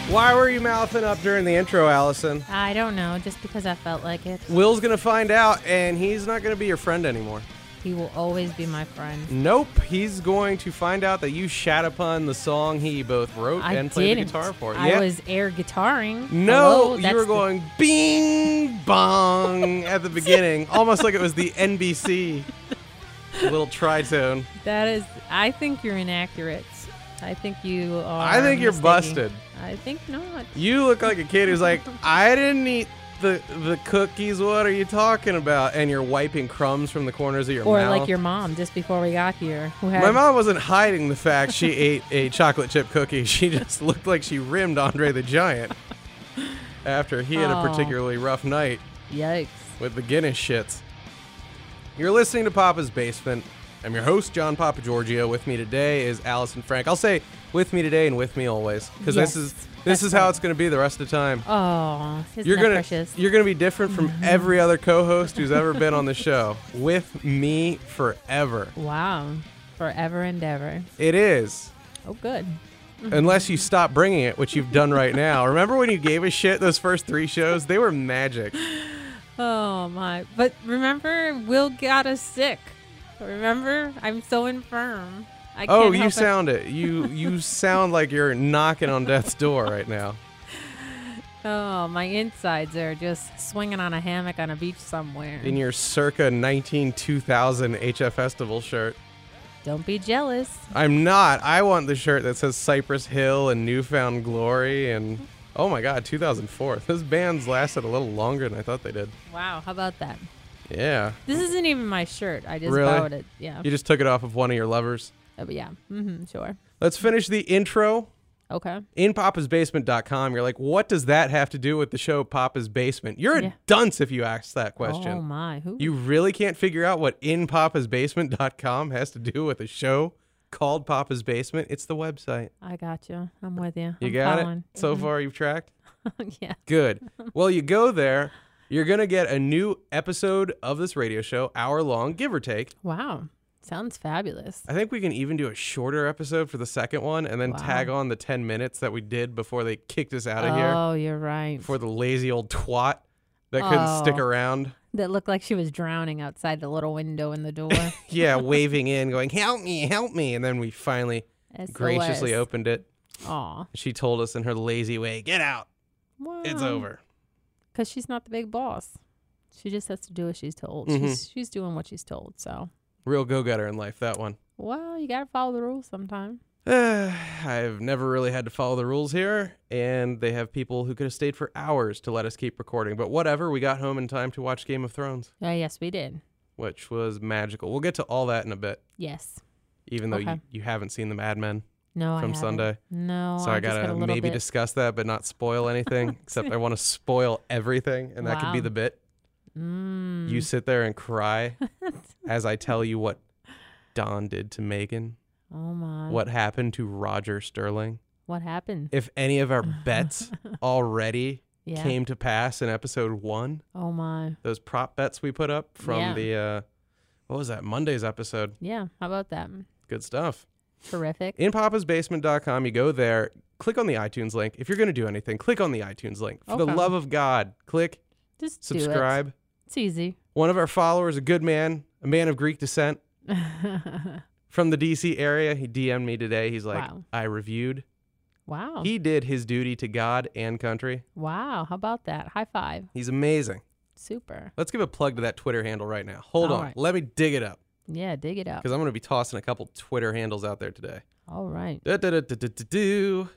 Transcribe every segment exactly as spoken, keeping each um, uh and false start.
Why were you mouthing up during the intro, Allison? I don't know, just because I felt like it. Will's going to find out, and he's not going to be your friend anymore. He will always be my friend. Nope. He's going to find out that you shat upon the song he both wrote I and played didn't. the guitar for. I yeah. was air guitaring. No, Hello? you were the- going bing bong at the beginning, almost like it was the N B C little tritone. That is, I think you're inaccurate. I think you are. I think you're mistaking. busted. I think not. You look like a kid who's like, I didn't eat the the cookies. What are you talking about? And you're wiping crumbs from the corners of your Or mouth. like your mom just before we got here. Who had My mom wasn't hiding the fact she ate a chocolate chip cookie. She just looked like she rimmed Andre the Giant after he had a Oh. particularly rough night Yikes. with the Guinness shits. You're listening to Papa's Basement. I'm your host, John Papa Giorgio. With me today is Allison Frank. I'll say with me today and with me always, because Yes, this is this that's is how right. it's going to be the rest of the time. Oh, isn't You're that gonna precious? you're gonna be different from every other co-host who's ever been on the show. With me forever. Wow. Forever and ever. It is. Oh, good. Unless you stop bringing it, which you've done right now. Remember when you gave a shit those first three shows? They were magic. Oh, my. But remember, Will got us sick. Remember? I'm so infirm. I can't Oh, you help it. sound it. You you sound like you're knocking on death's door right now. Oh, my insides are just swinging on a hammock on a beach somewhere. In your circa nineteen two thousand H F Festival shirt. Don't be jealous. I'm not. I want the shirt that says Cypress Hill and Newfound Glory and oh my god, two thousand four. Those bands lasted a little longer than I thought they did. Wow, how about that? Yeah. This isn't even my shirt. I just Really? bought it. Yeah. You just took it off of one of your lovers. Oh, but yeah. Mm-hmm, sure. Let's finish the intro. Okay. in papas basement dot com. You're like, what does that have to do with the show Papa's Basement? You're Yeah. a dunce if you ask that question. Oh, my. Who? You really can't figure out what in papas basement dot com has to do with a show called Papa's Basement? It's the website. I got you. I'm with you. You I'm got following. it? So far you've tracked? Mhm. Yeah. Good. Well, you go there. You're going to get a new episode of this radio show, hour long, give or take. Wow. Sounds fabulous. I think we can even do a shorter episode for the second one and then Wow. tag on the ten minutes that we did before they kicked us out of here. Oh, you're right. For the lazy old twat that couldn't stick Oh. around. That looked like she was drowning outside the little window in the door. Yeah, waving in, going, help me, help me. And then we finally graciously opened it. Aw. She told us in her lazy way, get out. Wow. It's over. Because she's not the big boss. She just has to do as she's told. Mhm. She's she's doing what she's told. So, Real go-getter in life, that one. well, you got to follow the rules sometime. I've never really had to follow the rules here, and they have people who could have stayed for hours to let us keep recording. But whatever, we got home in time to watch Game of Thrones, Uh, yes, we did. which was magical. We'll get to all that in a bit, Yes. even though Okay. you, you haven't seen the Mad Men No, I from haven't. Sunday. No, So I I just got gotta a little maybe bit. discuss that, but not spoil anything. Except I want to spoil everything, and that could be Wow. the bit. Mm. You sit there and cry as I tell you what Don did to Megan, Oh my. what happened to Roger Sterling. What happened? If any of our bets already Yeah. came to pass in episode one, Oh my. those prop bets we put up from Yeah. the uh, what was that Monday's episode? Yeah. How about that? Good stuff. Terrific. in papas basement dot com, you go there, click on the iTunes link. If you're going to do anything, click on the iTunes link. For the Okay. love of God, click Just subscribe. Do it. It's easy. One of our followers, a good man, a man of Greek descent from the D C area, he D M'd me today. He's like, Wow. I reviewed. Wow. He did his duty to God and country. Wow. How about that? High five. He's amazing. Super. Let's give a plug to that Twitter handle right now. Hold All on. right. Let me dig it up Yeah. Dig it up. because I'm going to be tossing a couple Twitter handles out there today. All right. Du-du-du-du-du-du.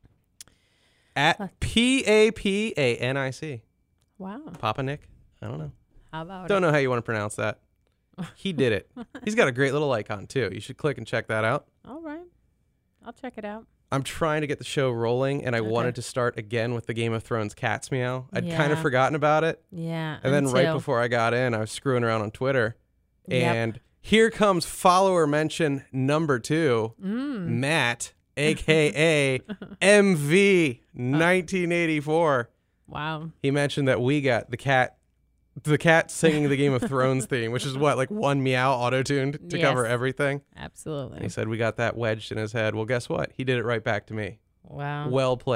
At P A P A N I C. Wow. Papa Nick? I don't know. How about Don't it? know how you want to pronounce that. He did it. He's got a great little icon too. You should click and check that out. All right. I'll check it out. I'm trying to get the show rolling, and I Okay. wanted to start again with the Game of Thrones Cat's Meow. I'd kind of Yeah. forgotten about it. Yeah. And then right until- before I got in, I was screwing around on Twitter. Yep. And here comes follower mention number two, Mm. Matt, a k a. M V nineteen eighty-four. Wow. He mentioned that we got the cat the cat singing the Game of Thrones theme, which is what, like one meow auto-tuned to Yes. cover everything? Absolutely. And he said we got that wedged in his head. Well, guess what? He did it right back to me. Wow. Well played.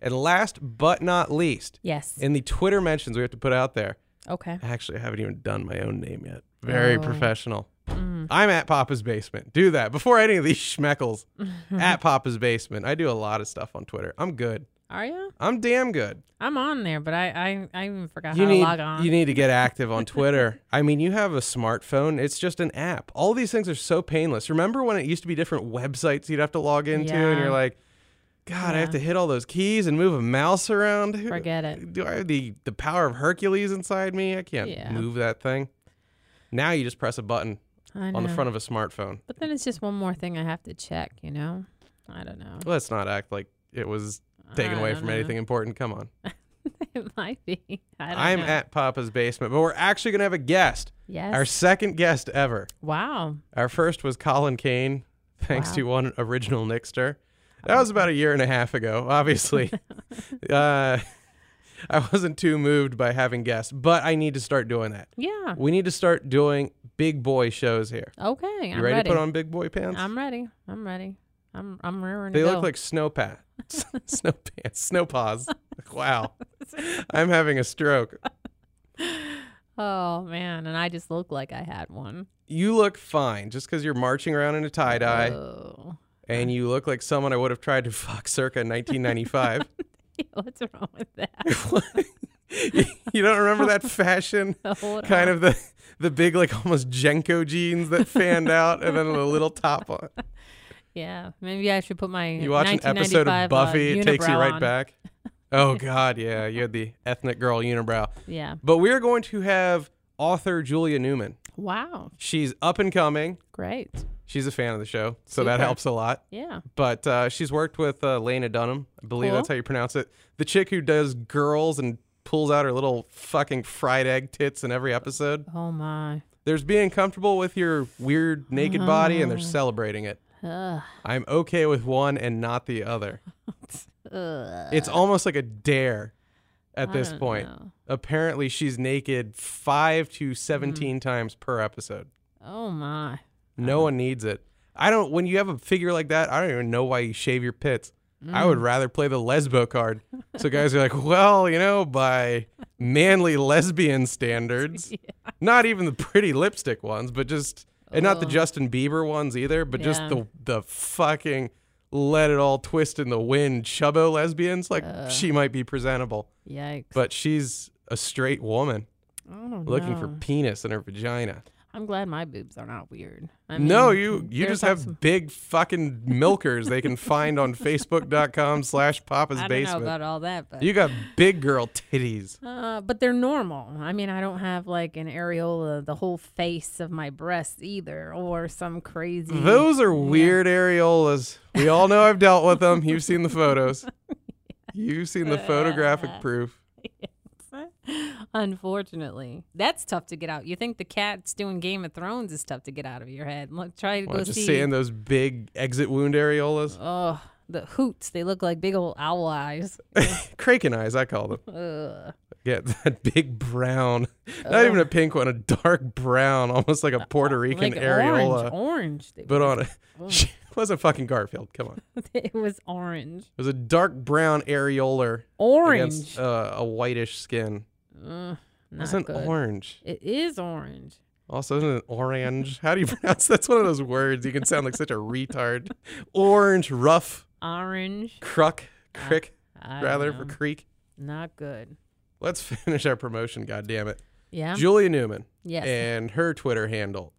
And last but not least, Yes. in the Twitter mentions we have to put out there. Okay. Actually, I haven't even done my own name yet. Very Oh. professional. Mm. I'm at Papa's Basement. Do that before any of these schmeckles. At Papa's Basement. I do a lot of stuff on Twitter. I'm good. Are you? I'm damn good. I'm on there, but I I, I even forgot You how need to log on. you need to get active on Twitter. I mean, you have a smartphone. It's just an app. All these things are so painless. Remember when it used to be different websites you'd have to log into, and Yeah. you're like, God, I have Yeah. to hit all those keys and move a mouse around. Forget it. Do I have the the power of Hercules inside me? I can't Yeah. move that thing. Now you just press a button I know. on the front of a smartphone. But then it's just one more thing I have to check, you know? I don't know. Let's not act like it was taken I away don't from know. anything important. Come on. It might be. I don't I'm know. at Papa's Basement, but we're actually going to have a guest. Yes. Our second guest ever. Wow. Our first was Colin Kane, thanks Wow. to one original Nixter. That was about a year and a half ago, obviously. uh, I wasn't too moved by having guests, but I need to start doing that. Yeah. We need to start doing big boy shows here. Okay. You I'm ready, ready. to put on big boy pants? I'm ready. I'm ready. I'm I'm raring They to look go. like snow pants. Snow pants. Snow paws. Wow. I'm having a stroke. Oh man, and I just look like I had one. You look fine just because you're marching around in a tie-dye, Oh. and you look like someone I would have tried to fuck circa nineteen ninety-five. What's wrong with that? You don't remember that fashion? Hold Kind on. of the the big, like, almost Jenko jeans that fanned out and then a little top on. Yeah, maybe I should put my. You watch an episode of Buffy, uh, it takes you unibrow right on. back. Oh, God, yeah. You had the ethnic girl unibrow. Yeah. But we're going to have author Julia Newman. Wow. She's up and coming. Great. She's a fan of the show, so that Super. helps a lot. Yeah. But uh, she's worked with uh, Lena Dunham. I believe Cool. that's how you pronounce it. The chick who does girls and pulls out her little fucking fried egg tits in every episode. Oh my. There's being comfortable with your weird naked body, and they're celebrating it. Ugh. I'm okay with one and not the other. Ugh. It's almost like a dare at I this don't point. know. Apparently, she's naked five to seventeen Mm. times per episode. Oh my. No one needs it. I don't. When you have a figure like that, I don't even know why you shave your pits. I Mm. would rather play the lesbo card. So guys are like, well, you know, by manly lesbian standards, not even the pretty lipstick ones, but just, and not the Ugh. Justin Bieber ones either, but just Yeah. the the fucking let it all twist in the wind chubbo lesbians. Like Ugh. she might be presentable, Yikes. but she's a straight woman I don't looking for know. penis in her vagina. I'm glad my boobs are not weird. I No, mean, you you there's just have some- big fucking milkers they can find on Facebook.com slash Papa's I don't Basement. know about all that, but You got big girl titties. uh, but they're normal. I mean, I don't have like an areola, the whole face of my breasts either, or some crazy. Those are weird areolas. We all know I've dealt with them. You've seen the photos. You've seen the photographic proof. Unfortunately, that's tough to get out. You think the cats doing Game of Thrones is tough to get out of your head? Look, try to Well, go just see. seeing those big exit wound areolas. Oh, the hoots. They look like big old owl eyes. Kraken eyes, I call them. Ugh. Yeah, that big brown. Not even a pink one, a dark brown, almost like a Puerto Rican Like areola. orange. Orange. They But were. on a. It wasn't fucking Garfield. Come on. It was orange. It was a dark brown areolar Orange. against uh, a whitish skin. Ugh, It not wasn't good. orange. It is orange. Also, isn't it orange? How do you pronounce That's one of those words. You can sound like such a retard. Orange, rough, Orange. cruck, crick, I don't rather, for know. creek. Not good. Let's finish our promotion, goddammit. Yeah. Julia Newman. Yes. And her Twitter handle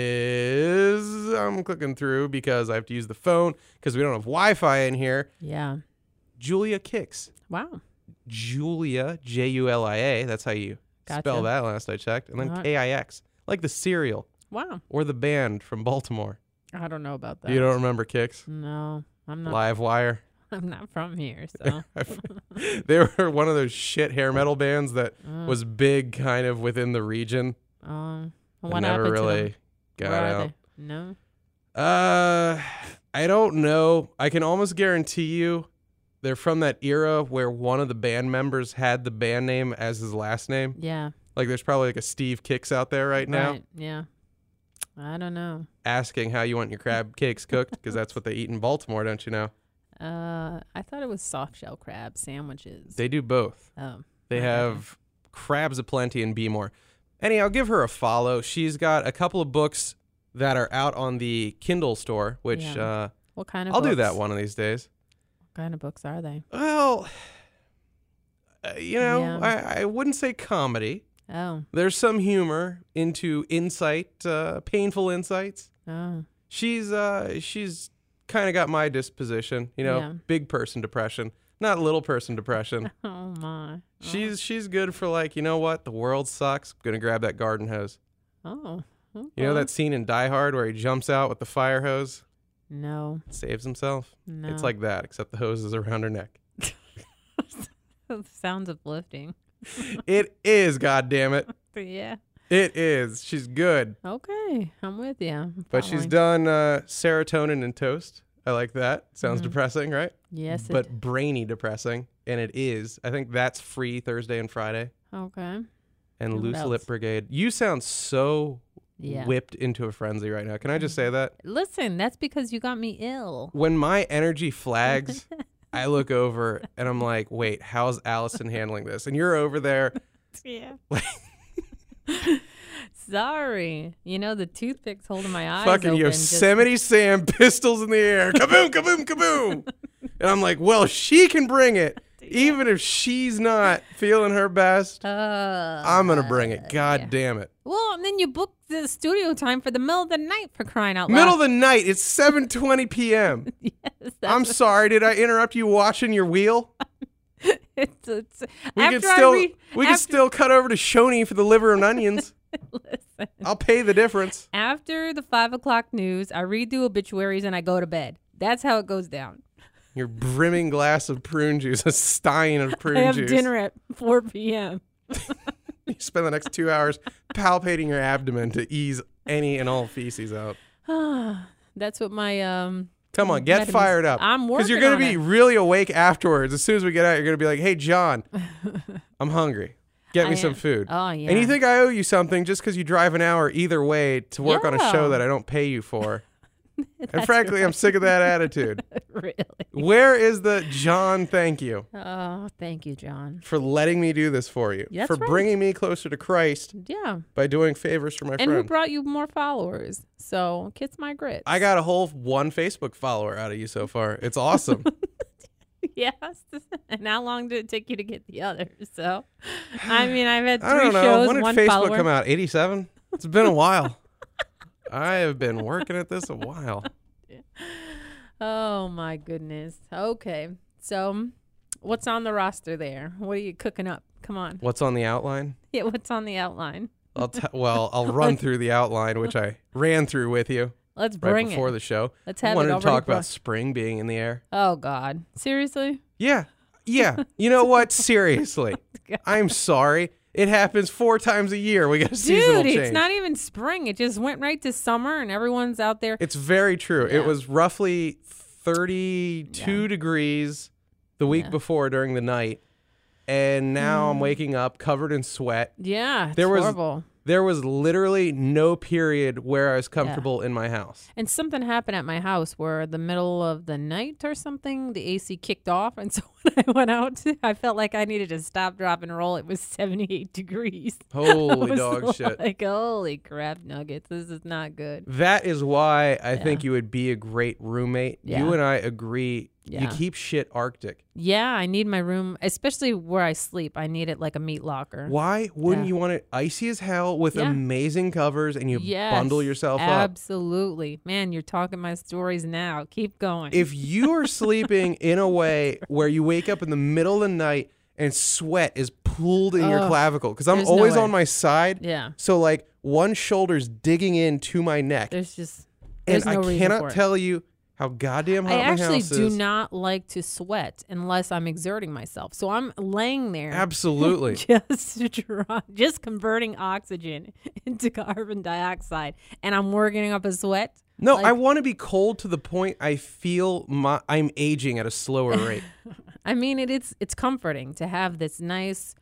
is, I'm clicking through because I have to use the phone because we don't have Wi-Fi in here. yeah. Julia Kicks. Wow. Julia, J U L I A. That's how you Gotcha. spell that last I checked. And then Alright. K I X, like the cereal Wow. or the band from Baltimore. I don't know about that. You don't remember Kicks? No, I'm not. Live Wire. I'm not from here, so. They were one of those shit hair metal bands that Uh, was big kind of within the region. um, and what never happened to really them? got Where are out. they? No. Uh, I don't know. I can almost guarantee you they're from that era where one of the band members had the band name as his last name. Yeah. Like there's probably like a Steve Kicks out there right now Right. Yeah. I don't know. asking how you want your crab cakes cooked because that's what they eat in Baltimore, don't you know? Uh, I thought it was soft shell crab sandwiches. They do both. Oh, They okay. have crabs aplenty and be more. Anyhow, give her a follow. She's got a couple of books that are out on the Kindle store, which Yeah. uh, What kind of I'll books? do that one of these days. What kind of books are they? Well, uh, you know, Yeah. I, I wouldn't say comedy. Oh, There's some humor into insight, uh, painful insights. oh. She's uh, she's kind of got my disposition, you know, Yeah. big person depression, not little person depression. Oh, my. Oh. She's she's good for like, you know what, the world sucks. Gonna grab that garden hose. Oh. Okay. You know that scene in Die Hard where he jumps out with the fire hose, No. saves himself? No. It's like that, except the hose is around her neck. Sounds uplifting. It is, goddammit. Yeah. It is. She's good. Okay. I'm with you. But she's done uh, serotonin and toast. I like that. Sounds Mhm. depressing, right? Yes. But it, brainy depressing. And it is. I think that's free Thursday and Friday. okay. And What Loose else? Lip Brigade. You sound so Yeah. whipped into a frenzy right now. Can I just say that? Listen, that's because you got me ill. When my energy flags, I look over and I'm like, wait, how's Allison handling this? And you're over there. Yeah. Sorry. You know, the toothpick's holding my eyes Fucking open. just- Yosemite Sam, pistols in the air. Kaboom, kaboom, kaboom. And I'm like, well, she can bring it. Even if she's not feeling her best, Uh, I'm going to bring it. God yeah. damn it. Well, and then you booked the studio time for the middle of the night, for crying out loud. Middle of the night. It's seven twenty p.m. Yes, that's I'm sorry. Did I interrupt you watching your wheel? it's, it's, We after could still I read, we could after, still cut over to Shoney for the liver and onions. listen. I'll pay the difference. After the five o'clock news, I read the obituaries and I go to bed. That's how it goes down. Your brimming glass of prune juice, a stein of prune I have juice. dinner at four p.m. You spend the next two hours palpating your abdomen to ease any and all feces out. That's what my um. Come on, get Vitamins. fired up. I'm Because you're working going to on be it. really awake afterwards. As soon as we get out, you're going to be like, hey, John, I'm hungry. Get me I some am. food. Oh yeah. And you think I owe you something just because you drive an hour either way to work on a show Yeah. that I don't pay you for. And That's frankly, I'm sick of that attitude. really? Where is the John, thank you Oh, thank you, John. for letting me do this for you, That's for right. bringing me closer to Christ Yeah. by doing favors for my And who friend. brought you more followers? So kiss my grits. I got a whole one Facebook follower out of you so far. It's awesome. Yes. And how long did it take you to get the others? So, I mean, I've had I three don't know. shows, When did one Facebook follower. come out? eighty-seven? It's been a while. I have been working at this a while. Oh my goodness. Okay. So, what's on the roster there? What are you cooking up? Come on. What's on the outline? Yeah, what's on the outline? I'll t- well, I'll run through the outline, which I ran through with you Let's right bring before it. the show. Let's I have wanted it to already talk brought- about spring being in the air. Oh God. Seriously? Yeah. Yeah. You know what? Seriously. I'm sorry. It happens four times a year. We got a seasonal Dude, change. it's not even spring. It just went right to summer and everyone's out there. It's very true. Yeah. It was roughly thirty-two Yeah. degrees the week Yeah. before during the night. And now I'm Mm. waking up covered in sweat. Yeah, it's There was- horrible. There was literally no period where I was comfortable in my house. And something happened at my house where the middle of the night or something, the A C kicked off. And so when I went out, I felt like I needed to stop, drop, and roll. It was seventy-eight degrees. Holy I was dog shit. Like, holy crap nuggets. This is not good. That is why I Yeah. think you would be a great roommate. Yeah. You and I agree. You Yeah. keep shit Arctic. Yeah, I need my room, especially where I sleep. I need it like a meat locker. Why wouldn't Yeah. you want it icy as hell with Yeah. amazing covers and you Yes, bundle yourself up? Absolutely. Man, you're talking my stories now. Keep going. If you are sleeping in a way where you wake up in the middle of the night and sweat is pooled in your Ugh, clavicle, because I'm there's no always way. on my side. yeah, So like one shoulder's digging into my neck. there's just And there's no I reason cannot for it. tell you how goddamn hot I my actually house do is. not like to sweat unless I'm exerting myself. So I'm laying there. Absolutely. Just dry, just converting oxygen into carbon dioxide, and I'm working up a sweat. No, Like- I want to be cold to the point I feel my I'm aging at a slower rate. I mean, it, it's it's comforting to have this nice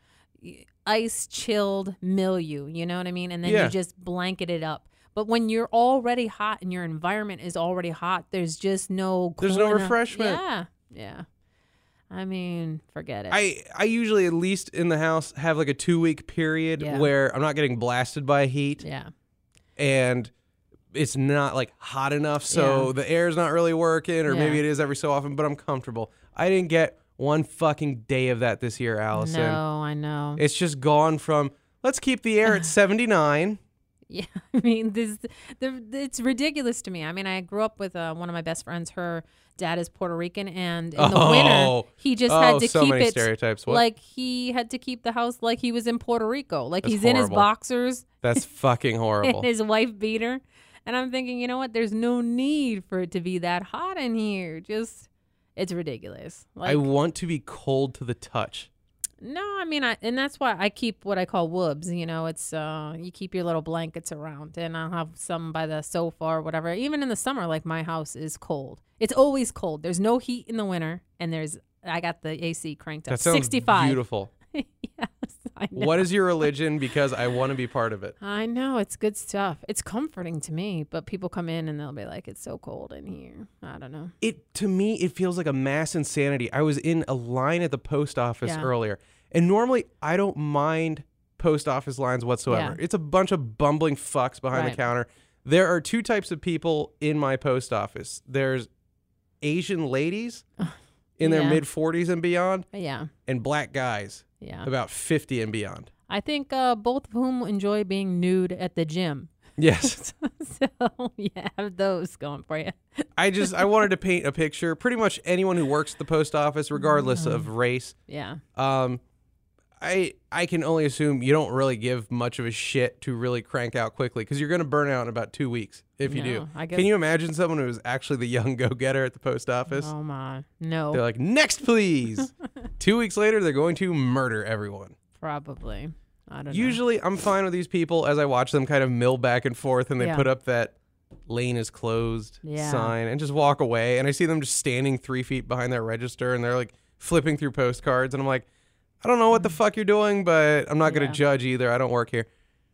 ice chilled milieu. You know what I mean? And then Yeah. you just blanket it up. But when you're already hot and your environment is already hot, there's just no There's no cooling off- refreshment. Yeah, Yeah. I mean, forget it. I, I usually, at least in the house, have like a two-week period Yeah. where I'm not getting blasted by heat. yeah. And it's not like hot enough, so Yeah. the air's not really working, or Yeah. maybe it is every so often, but I'm comfortable. I didn't get one fucking day of that this year, Allison. No, I know. It's just gone from, let's keep the air at seventy-nine. Yeah, I mean, this the, it's ridiculous to me. I mean, I grew up with uh, one of my best friends. Her dad is Puerto Rican, and in the Oh. winter, he just Oh, had to so keep many it stereotypes. What? like he had to keep the house like he was in Puerto Rico, like That's he's in his horrible. boxers That's fucking horrible. and his wife beater. And I'm thinking, you know what? There's no need for it to be that hot in here. Just, it's ridiculous. Like, I want to be cold to the touch. No, I mean, I, and that's why I keep what I call woobs. You know, it's uh, you keep your little blankets around, and I'll have some by the sofa or whatever. Even in the summer, like my house is cold. It's always cold. There's no heat in the winter, and there's I got the A C cranked up. That sounds sixty-five. beautiful. Yes, I know. What is your religion? Because I want to be part of it. I know, it's good stuff. It's comforting to me, but people come in and they'll be like, "It's so cold in here." I don't know. It to me, it feels like a mass insanity. I was in a line at the post office Yeah. earlier, and normally I don't mind post office lines whatsoever. Yeah. It's a bunch of bumbling fucks behind Right. the counter. There are two types of people in my post office. There's Asian ladies in their Yeah. mid forties and beyond, Yeah, and black guys yeah. about fifty and beyond. I think uh, both of whom enjoy being nude at the gym. Yes. So yeah, have those going for you. I just I wanted to paint a picture. Pretty much anyone who works at the post office, regardless Mm. of race, Yeah. um, I I can only assume you don't really give much of a shit to really crank out quickly because you're going to burn out in about two weeks if you No, do. I guess- Can you imagine someone who was actually the young go-getter at the post office? Oh my. No. They're like, next, please. Two weeks later, they're going to murder everyone. Probably. I don't know. Usually, I'm fine with these people as I watch them kind of mill back and forth, and they Yeah. put up that lane is closed Yeah. sign and just walk away. And I see them just standing three feet behind that register, and they're like flipping through postcards, and I'm like, I don't know what the fuck you're doing, but I'm not going to Yeah. judge either. I don't work here.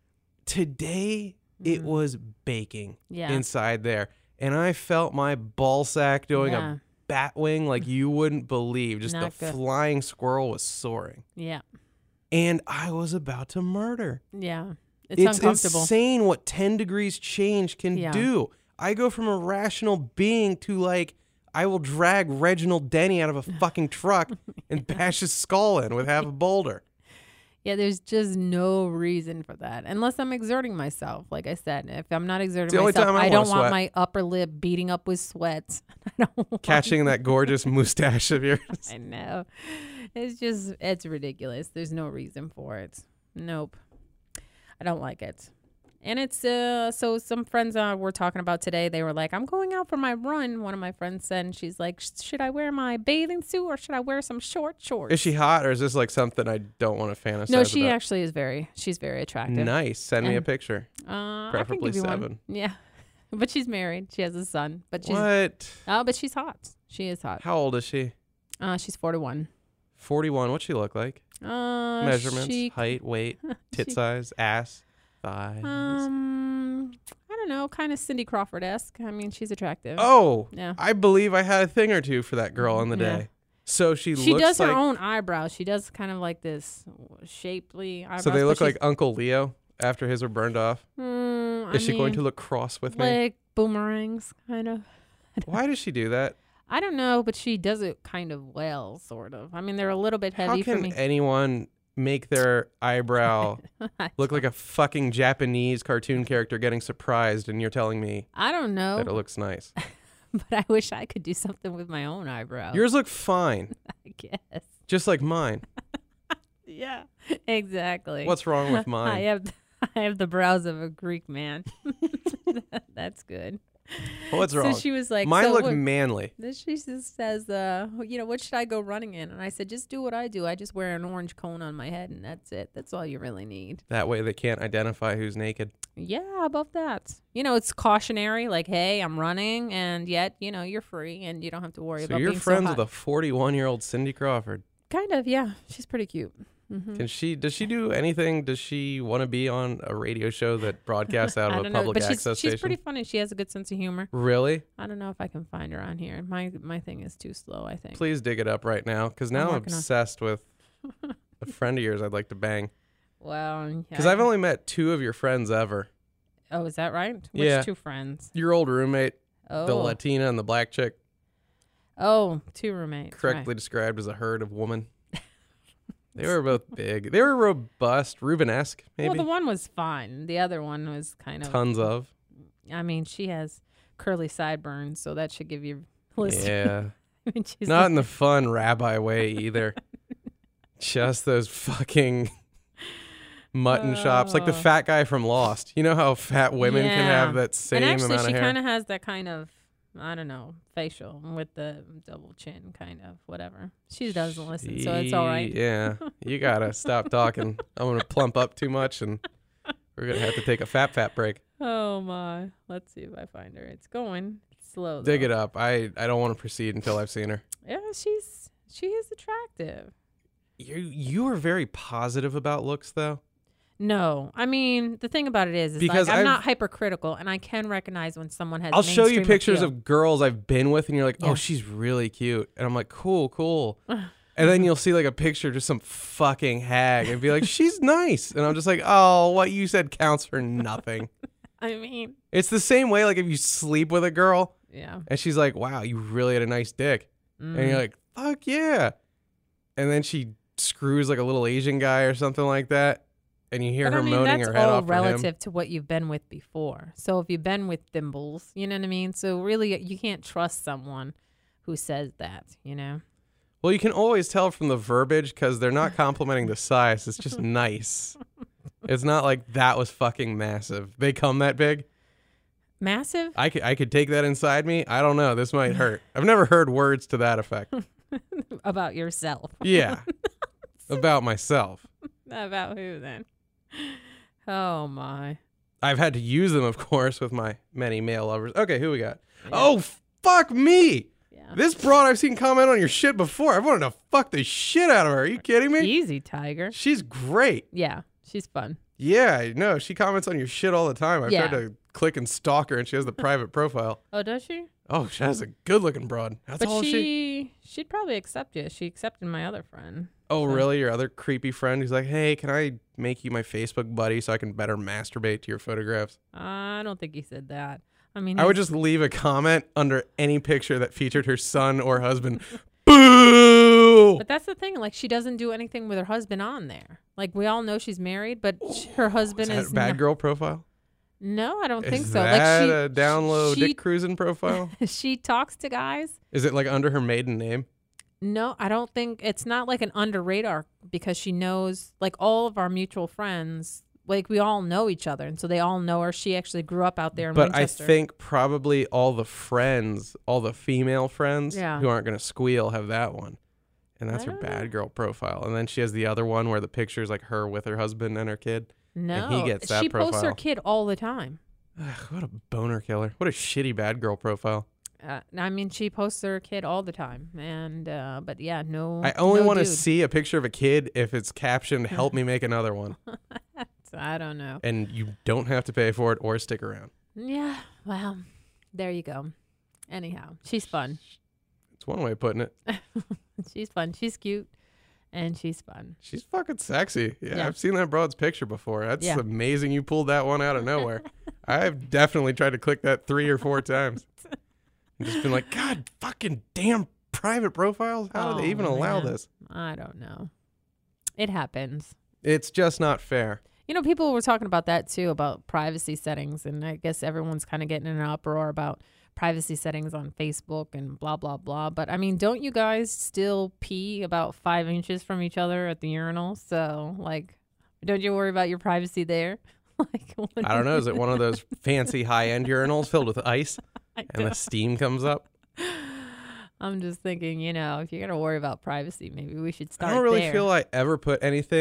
Today, it was baking Yeah. inside there, and I felt my ball sack doing Yeah. a bat wing like you wouldn't believe. Just Not the good. flying squirrel was soaring. Yeah. And I was about to murder. Yeah. It's, It's uncomfortable. insane what ten degrees change can Yeah. do. I go from a rational being to like, I will drag Reginald Denny out of a fucking truck and bash his skull in with half a boulder. Yeah, there's just no reason for that. Unless I'm exerting myself. Like I said, if I'm not exerting the only myself, time I I, wanna don't want sweat. my upper lip beating up with sweat. I don't want Catching that gorgeous mustache of yours. I know. It's just, it's ridiculous. There's no reason for it. Nope. I don't like it. And it's, uh, so some friends uh, were talking about today, they were like, I'm going out for my run. One of my friends said, and she's like, should I wear my bathing suit or should I wear some short shorts? Is she hot or is this like something I don't want to fantasize No, she about? actually is very, she's very attractive. Nice. Send me a And- picture. Uh, I can Preferably give you one. seven. Yeah. But she's married. She has a son. But she's, What? oh, but she's hot. She is hot. How old is she? Uh, she's forty-one. forty-one. What's she look like? Uh, Measurements, she height, weight, tit she- size, ass, thighs. Um, I don't know, kind of Cindy Crawford esque. I mean, she's attractive. oh, yeah. I believe I had a thing or two for that girl in the Yeah. day. So she, She looks does her like, own eyebrows. She does kind of like this shapely eyebrows. so they but look she's- like Uncle Leo after his were burned off. Mm, Is I she going mean, to look cross with me? like boomerangs, kind of? Why does she do that? I don't know, but she does it kind of well, sort of. I mean, they're a little bit How heavy for can me. anyone make their eyebrow look like a fucking Japanese cartoon character getting surprised and you're telling me I don't know, that it looks nice? but I wish I could do something with my own eyebrows. Yours look fine, I guess. just like mine. Yeah, exactly. What's wrong with I mine? have I have the brows of a Greek man. That's good. What's wrong? So she was like, Mine so look what- manly. Then she just says, uh, you know, what should I go running in? And I said, just do what I do. I just wear an orange cone on my head, and that's it. That's all you really need. That way they can't identify who's naked. Yeah, how about that? You know, it's cautionary, like, hey, I'm running, and yet, you know, you're free, and you don't have to worry So about you're being friends so hot. with a forty-one-year-old Cindy Crawford. Kind of, yeah. She's pretty cute. Mm-hmm. Can she? Does she do anything? Does she want to be on a radio show that broadcasts out I of a don't know, public but she's, access she's station? pretty funny. She has a good sense of humor. Really? I don't know if I can find her on here. My my thing is too slow, I think. Please dig it up right now, because now I'm, working on- obsessed with a friend of yours I'd like to bang. Well, Because yeah. I've only met two of your friends ever. Oh, is that right? Which Yeah. two friends? Your old roommate, Oh, the Latina and the black chick, oh, two roommates. correctly Right. described as a herd of women. They were both big. They were robust, Rubenesque, maybe. Well, the one was fine. The other one was kind of. Tons of. I mean, she has curly sideburns, so that should give you. Listen, Yeah. I mean, she's Not in the fun rabbi way either. Just those fucking mutton chops. Like the Oh. fat guy from Lost. You know how fat women can Yeah. have that same and actually, amount she of hair? kind of has that kind of, I don't know, facial with the double chin, kind of whatever. She doesn't listen, so it's all right. Yeah. You got to stop talking. I'm going to plump up too much and we're going to have to take a fat, fat break. Oh my! Let's see if I find her. It's going slow. Dig though. it up. I, I don't want to proceed until I've seen her. Yeah, she's she is attractive. You, you are very positive about looks, though. No, I mean the thing about it is, is Because like, I'm I've- not hypercritical, and I can recognize when someone has. I'll show you mainstream pictures appeal. of girls I've been with, and you're like, oh, Yeah. she's really cute. And I'm like, cool, cool. And then you'll see like a picture of just some fucking hag and be like, she's nice. And I'm just like, oh, what you said counts for nothing. I mean, It's the same way, like if you sleep with a girl yeah. and she's like, wow, you really had a nice dick. Mm. And you're like, fuck yeah. And then she screws like a little Asian guy or something like that. And you hear But her I mean, moaning that's her head all off for him. relative to what you've been with before. So if you've been with thimbles, you know what I mean? So really, you can't trust someone who says that, you know? Well, you can always tell from the verbiage because they're not complimenting the size. It's just nice. It's not like that was fucking massive. They come that big. Massive? I could, I could take that inside me. I don't know. This might hurt. I've never heard words to that effect. About yourself. Yeah. About myself. About who then? Oh my. I've had to use them, of course, with my many male lovers. Okay, who we got? Oh, fuck me. Yeah. This broad I've seen comment on your shit before. I wanted to fuck the shit out of her. Are you kidding me? Easy, Tiger. She's great. Yeah, she's fun. Yeah, I know. She comments on your shit all the time. I've Yeah. tried to click and stalk her, and she has the private profile. Oh, does she? Oh, she has a good-looking broad. That's But all she, she... she'd probably accept you. She accepted my other friend. Oh, so- really? Your other creepy friend who's like, hey, can I make you my Facebook buddy so I can better masturbate to your photographs? I don't think he said that. I mean, I would he's- just leave a comment under any picture that featured her son or husband. Boo! But that's the thing. Like, she doesn't do anything with her husband on there. Like, we all know she's married, but sh her husband Is is, that a bad not- girl profile? No, I don't Is think so. that Like, she a down low she, dick cruising profile? she talks to guys. Is it like under her maiden name? No, I don't think it's not like an under radar because she knows like all of our mutual friends. Like we all know each other, and so they all know her. She actually grew up out there in But Winchester. I think probably all the friends, all the female friends Yeah. who aren't going to squeal have that one. And that's I her don't bad know. girl profile. And then she has the other one where the picture is like her with her husband and her kid. no, he gets that she posts her profile. kid all the time. Ugh, what a boner killer. What a shitty bad girl profile. Uh, I mean, she posts her kid all the time, and uh, but yeah, no. I only no want to dude. see a picture of a kid if it's captioned, help me make another one. So I don't know. And you don't have to pay for it or stick around. Yeah, well, there you go. Anyhow, she's fun. It's one way of putting it. She's fun. She's cute, and she's fun. She's fucking sexy. Yeah, Yeah. I've seen that broad's picture before. That's Yeah. amazing you pulled that one out of nowhere. I've definitely tried to click that three or four times. And just been like, God fucking damn private profiles? How do they Oh, even allow man. this? I don't know. It happens. It's just not fair. You know, people were talking about that too, about privacy settings, and I guess everyone's kind of getting in an uproar about privacy settings on Facebook and blah blah blah. But I mean, don't you guys still pee about five inches from each other at the urinal? So like, don't you worry about your privacy there? Like, I don't know. Is it one of those fancy high end urinals filled with ice I and the don't- steam comes up? I'm just thinking, you know, if you're gonna worry about privacy, maybe we should start I don't really there. feel I ever put anything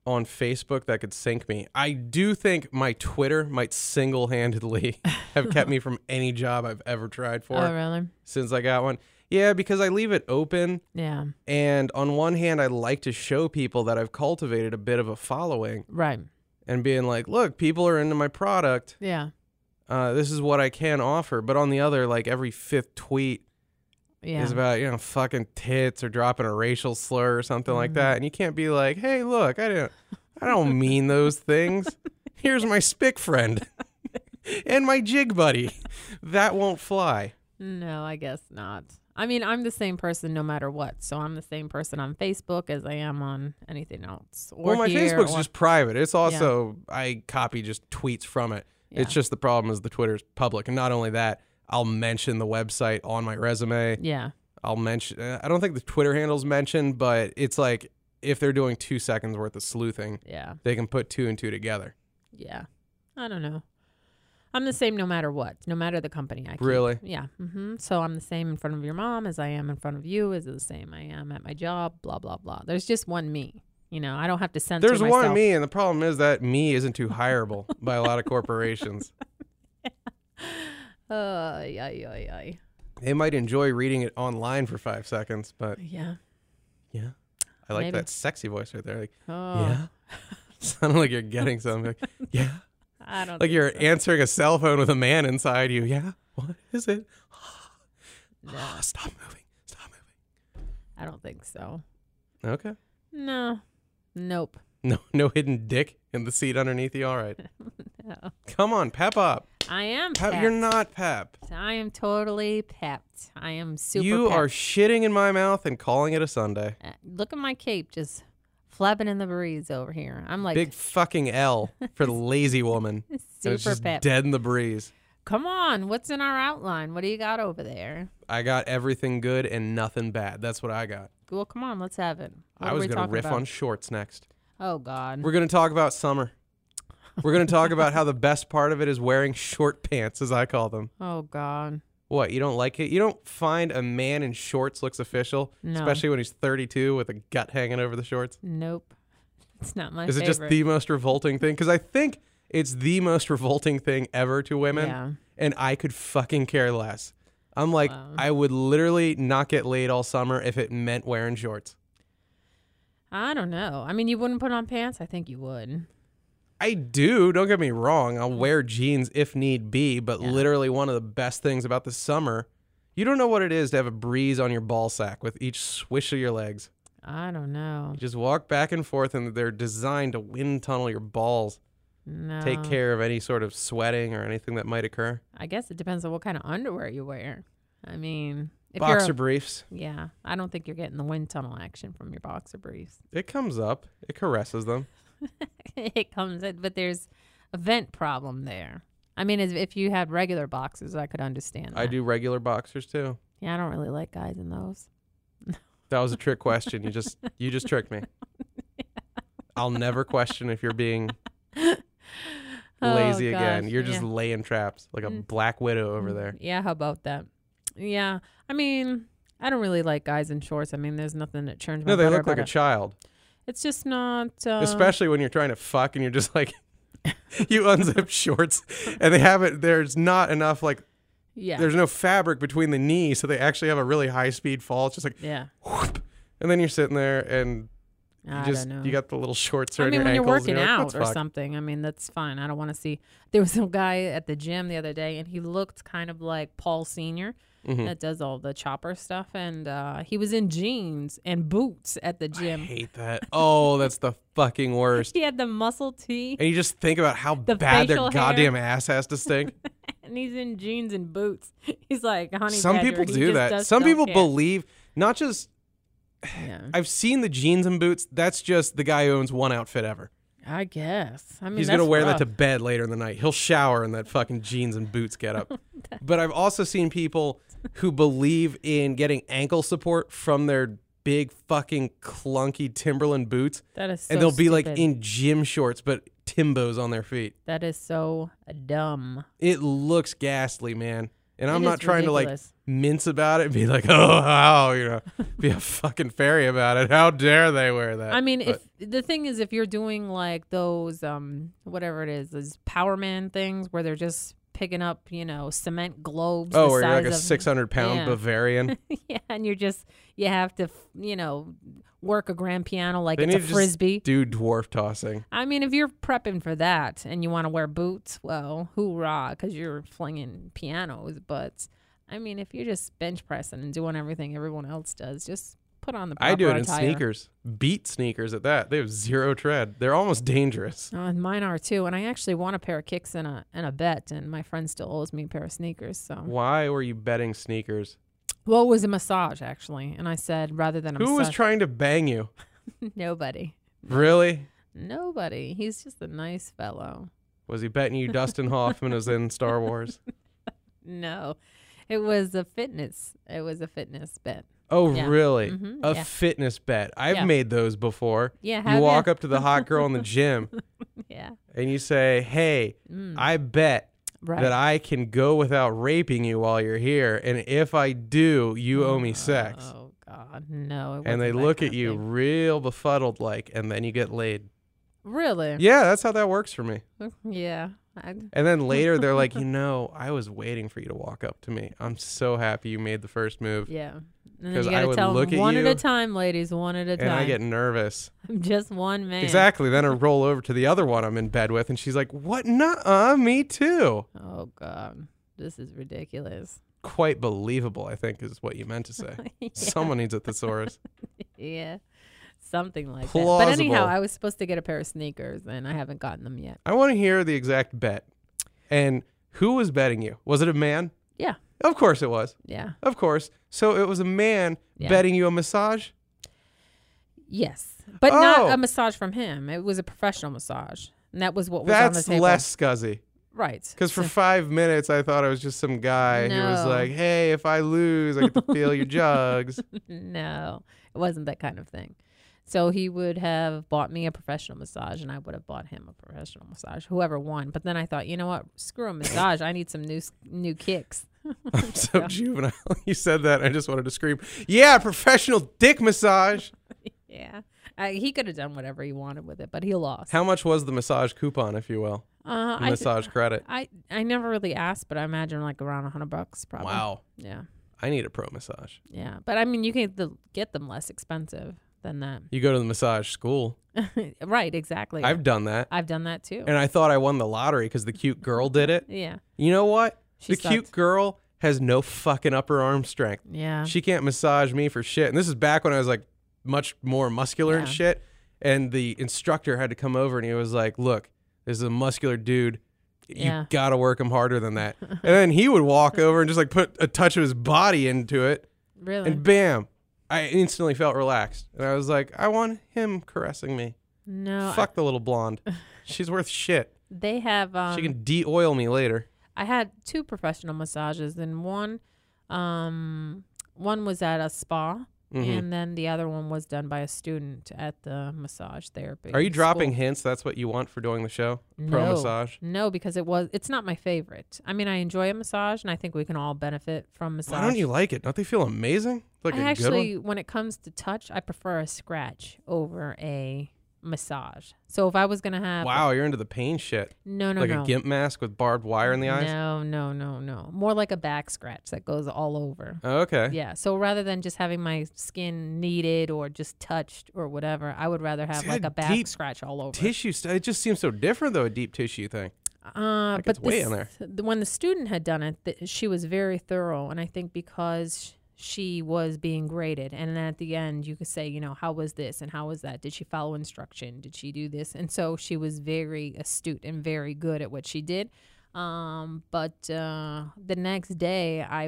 on Facebook that could sink me. I do think my Twitter might single-handedly have kept me from any job I've ever tried for. Oh, really? Since I got one. Yeah, because I leave it open. Yeah. And on one hand, I like to show people that I've cultivated a bit of a following. Right. And being like, look, people are into my product. Yeah. Uh, this is what I can offer. But on the other, like every fifth tweet Yeah. is about, you know, fucking tits or dropping a racial slur or something Mm-hmm. like that. And you can't be like, hey, look, I didn't, I don't mean those things. Here's my spick friend and my jig buddy. That won't fly. No, I guess not. I mean, I'm the same person no matter what. So I'm the same person on Facebook as I am on anything else. Or Well, my here, Facebook's or- just private. It's also, I copy just tweets from it. Yeah. It's just the problem is the Twitter's public. And not only that, I'll mention the website on my resume. Yeah. I'll mention, uh, I don't think the Twitter handle's mentioned, but it's like if they're doing two seconds worth of sleuthing, Yeah. they can put two and two together. Yeah. I don't know. I'm the same no matter what, no matter the company I keep. Really? Yeah. hmm So I'm the same in front of your mom as I am in front of you, is the same I am at my job, blah, blah, blah. There's just one me. You know, I don't have to censor There's myself. one me, and the problem is that me isn't too hireable by a lot of corporations. Uh, yeah, yeah, yeah. They might enjoy reading it online for five seconds, but Yeah. yeah. I like Maybe. that sexy voice right there. Like, Oh, yeah. Sounding like you're getting something. Like, yeah. I don't Like think you're so. answering a cell phone with a man inside you. Yeah. What is it? No, Stop moving. Stop moving. I don't think so. Okay. No. Nope. No, no hidden dick in the seat underneath you. All right. No. Come on, pep up. I am Pep, pepped. you're not pep. I am totally pepped. I am super you pepped. are shitting in my mouth and calling it a Sunday. Uh, Look at my cape just flapping in the breeze over here. I'm like Big fucking L for the lazy woman. And super it's just pepped. dead in the breeze. Come on, what's in our outline? What do you got over there? I got everything good and nothing bad. That's what I got. Well, come on, let's have it. What I are was we going to talking riff about? on shorts next. Oh God. We're going to talk about summer. We're going to talk about how the best part of it is wearing short pants, as I call them. Oh God. What, you don't like it? You don't find a man in shorts looks official, No. especially when he's thirty-two with a gut hanging over the shorts? Nope. It's not my Is it favorite. just the most revolting thing? Because I think it's the most revolting thing ever to women, Yeah. and I could fucking care less. I'm like, Wow. I would literally not get laid all summer if it meant wearing shorts. I don't know. I mean, you wouldn't put on pants? I think you would. I do. Don't get me wrong. I'll wear jeans if need be, but Yeah. literally one of the best things about the summer, you don't know what it is to have a breeze on your ball sack with each swish of your legs. I don't know. You just walk back and forth, and they're designed to wind tunnel your balls, No. take care of any sort of sweating or anything that might occur. I guess it depends on what kind of underwear you wear. I mean, if Boxer you're briefs. yeah, I don't think you're getting the wind tunnel action from your boxer briefs. It comes up. It caresses them. It comes in, but there's a vent problem there. I mean, as if you had regular boxers, I could understand that. I do regular boxers too. Yeah, I don't really like guys in those. That was a trick question. You just you just tricked me. I'll never question if you're being lazy Oh, again. gosh, You're just yeah. laying traps like a Mm. black widow over there. Yeah, how about that? Yeah, I mean, I don't really like guys in shorts. I mean, there's nothing that churns my No, they butter look like about a child. It's just not. Uh, Especially when you're trying to fuck and you're just like, you unzip shorts and they have it. There's not enough, like, yeah, there's no fabric between the knees. So they actually have a really high speed fall. It's just like, yeah. whoop, and then you're sitting there and you I just, don't know. you got the little shorts I around mean, your when you're ankles. and working like, out "Let's or fuck." something, I mean, that's fine. I don't want to see. There was a guy at the gym the other day, and he looked kind of like Paul Senior Mhm. that does all the chopper stuff, and uh, he was in jeans and boots at the I gym. hate that. Oh, that's the fucking worst. He had the muscle tee, And you just think about how The bad their facial hair. goddamn ass has to stink. and he's in jeans and boots. He's like, honey. Some badger. people He do just that. does- Some don't people care. believe, not just, Yeah, I've seen the jeans and boots. That's just the guy who owns one outfit ever. I guess. I mean, He's that's going to wear rough. that to bed later in the night. He'll shower in that fucking jeans and boots get up. But I've also seen people who believe in getting ankle support from their big fucking clunky Timberland boots. That is so and they'll be like stupid. in gym shorts, but Timbos on their feet. That is so dumb. It looks ghastly, man. And I'm It not is trying to like ridiculous. mince about it and be like, oh, how, you know, be a fucking fairy about it. How dare they wear that? I mean, But if the thing is, if you're doing like those, um, whatever it is, those Power Man things where they're just picking up, you know, cement globes. oh, the or you're like size a of- six hundred pound Yeah. Bavarian. yeah, and you're just you have to, you know, work a grand piano like They it's a need to just frisbee. do dwarf tossing. I mean, if you're prepping for that and you want to wear boots, well, hoorah, because you're flinging pianos. But I mean, if you're just bench pressing and doing everything everyone else does, just put on the proper I do it in attire. sneakers. Beat sneakers at that. They have zero tread. They're almost dangerous. Uh, mine are too, and I actually won a pair of kicks in a in a bet, and my friend still owes me a pair of sneakers. So, Why were you betting sneakers? well, it was a massage actually, and I said rather than a Who was massage, trying to bang you? nobody, Really? nobody. He's just a nice fellow. Was he betting you Dustin Hoffman was in Star Wars? No, it was a fitness. It was a fitness bet. Oh, Yeah. really? Mhm, A yeah. fitness bet. I've Yeah. made those before. Yeah, You have ya? walk up to the hot girl in the gym Yeah, and you say, hey, Mm. I bet right. that I can go without raping you while you're here. And if I do, you owe me sex. Oh God, no! It And they wasn't that look kind at of you thing. real befuddled like, and then you get laid. Really? Yeah, that's how that works for me. Yeah. I, And then later they're like, you know, I was waiting for you to walk up to me. I'm so happy you made the first move. yeah. And then 'Cause you I gotta would tell look them at one at you, a time, ladies. One at a time. And I get nervous. I'm just one man. Exactly. Then I roll over to the other one I'm in bed with, and she's like, what? Nuh-uh, me too. Oh God, this is ridiculous. Quite believable, I think, is what you meant to say. Yeah. Someone needs a thesaurus. Yeah, something like that. But anyhow, Plausible. I was supposed to get a pair of sneakers, and I haven't gotten them yet. I want to hear the exact bet. And who was betting you? Was it a man? Yeah, Of course it was. yeah, Of course. So it was a man Yeah. betting you a massage? yes, but Oh. not a massage from him. It was a professional massage, and that was what was That's on the table. less scuzzy. Right. Because for So- five minutes, I thought it was just some guy who was No. like, hey, if I lose, I get to feel your jugs. no, it wasn't that kind of thing. So he would have bought me a professional massage, and I would have bought him a professional massage, whoever won. But then I thought, you know what? Screw a massage. I need some new s- new kicks. I'm so juvenile. You said that. I just wanted to scream, yeah, professional dick massage. Yeah, I, he could have done whatever he wanted with it, but he lost. How much was the massage coupon, if you will? Uh, The I, massage credit. I I never really asked, but I imagine like around a hundred bucks, probably. Wow. Yeah, I need a pro massage. yeah. But I mean, you can the, get them less expensive than that. You go to the massage school. Right? Exactly. I've done that. I've done that too. And I thought I won the lottery because the cute girl did it. Yeah. You know what? She the cute sucked. girl has no fucking upper arm strength. Yeah. She can't massage me for shit. And this is back when I was like much more muscular and Yeah. shit. And the instructor had to come over and he was like, look, this is a muscular dude. You Yeah. gotta work him harder than that. And then he would walk over and just like put a touch of his body into it. Really? And bam, I instantly felt relaxed. And I was like, I want him caressing me. no. Fuck the little blonde. She's worth shit. They have. Um, She can de-oil me later. I had two professional massages, and one, um, one was at a spa, Mhm. and then the other one was done by a student at the massage therapy. Are you dropping school. hints? That's what you want for doing the show? Pro No. massage? No, because it was. It's not my favorite. I mean, I enjoy a massage, and I think we can all benefit from massage. Why don't you like it? Don't they feel amazing? Like I a good actually, one? when it comes to touch, I prefer a scratch over a massage. So if I was gonna have, Wow, you're into the pain shit. no, no, like no, a gimp mask with barbed wire in the eyes? no, no, no, no, more like a back scratch that goes all over. Oh, okay. Yeah. So rather than just having my skin kneaded or just touched or whatever, I would rather have See, like that a back deep scratch all over. Tissue, st- it just seems so different though, a deep tissue thing. Uh, Like but it's way this- in there. the- when the student had done it, th- she was very thorough, and I think because she was being graded, and then at the end you could say, you know, how was this and how was that? Did she follow instruction? Did she do this? And so she was very astute and very good at what she did. Um, but uh, the next day, I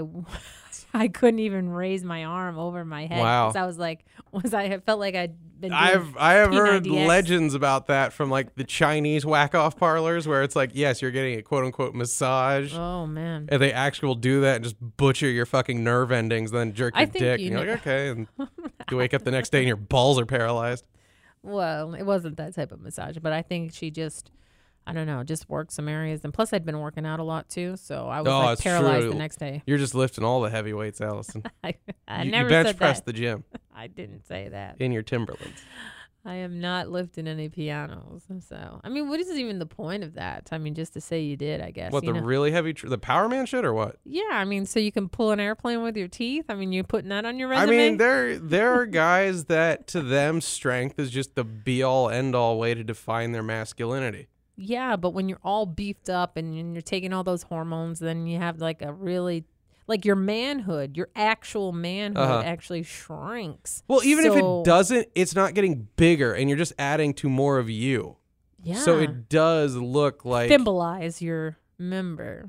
I couldn't even raise my arm over my head. Wow. 'Cause I was like, was I? I felt like I'd been. Doing I've I have P heard ninety X. legends about that from like the Chinese whack off parlors where it's like, yes, you're getting a quote unquote massage. Oh man. And they actually will do that and just butcher your fucking nerve endings, then jerk I your think dick. you And you're know- like, okay. And you wake up the next day and your balls are paralyzed. Well, it wasn't that type of massage, but I think she just I don't know, just work some areas. And plus, I'd been working out a lot too, so I was Oh, like it's paralyzed true. the next day. You're just lifting all the heavy weights, Allison. I, I you, never you bench said press that. the gym I didn't say that. in your Timberlands. I am not lifting any pianos. So, I mean, what is even the point of that? I mean, just to say you did, I guess. What, you the know? really heavy, tr- the Power Man shit or what? Yeah, I mean, so you can pull an airplane with your teeth. I mean, you putting that on your resume? I mean, there there are guys that to them strength is just the be all end all way to define their masculinity. Yeah, but when you're all beefed up and you're taking all those hormones, then you have like a really, like your manhood, your actual manhood Uh-huh. actually shrinks. Well, even if So- it doesn't, it's not getting bigger, and you're just adding to more of you. Yeah. So it does look like Symbolize your member.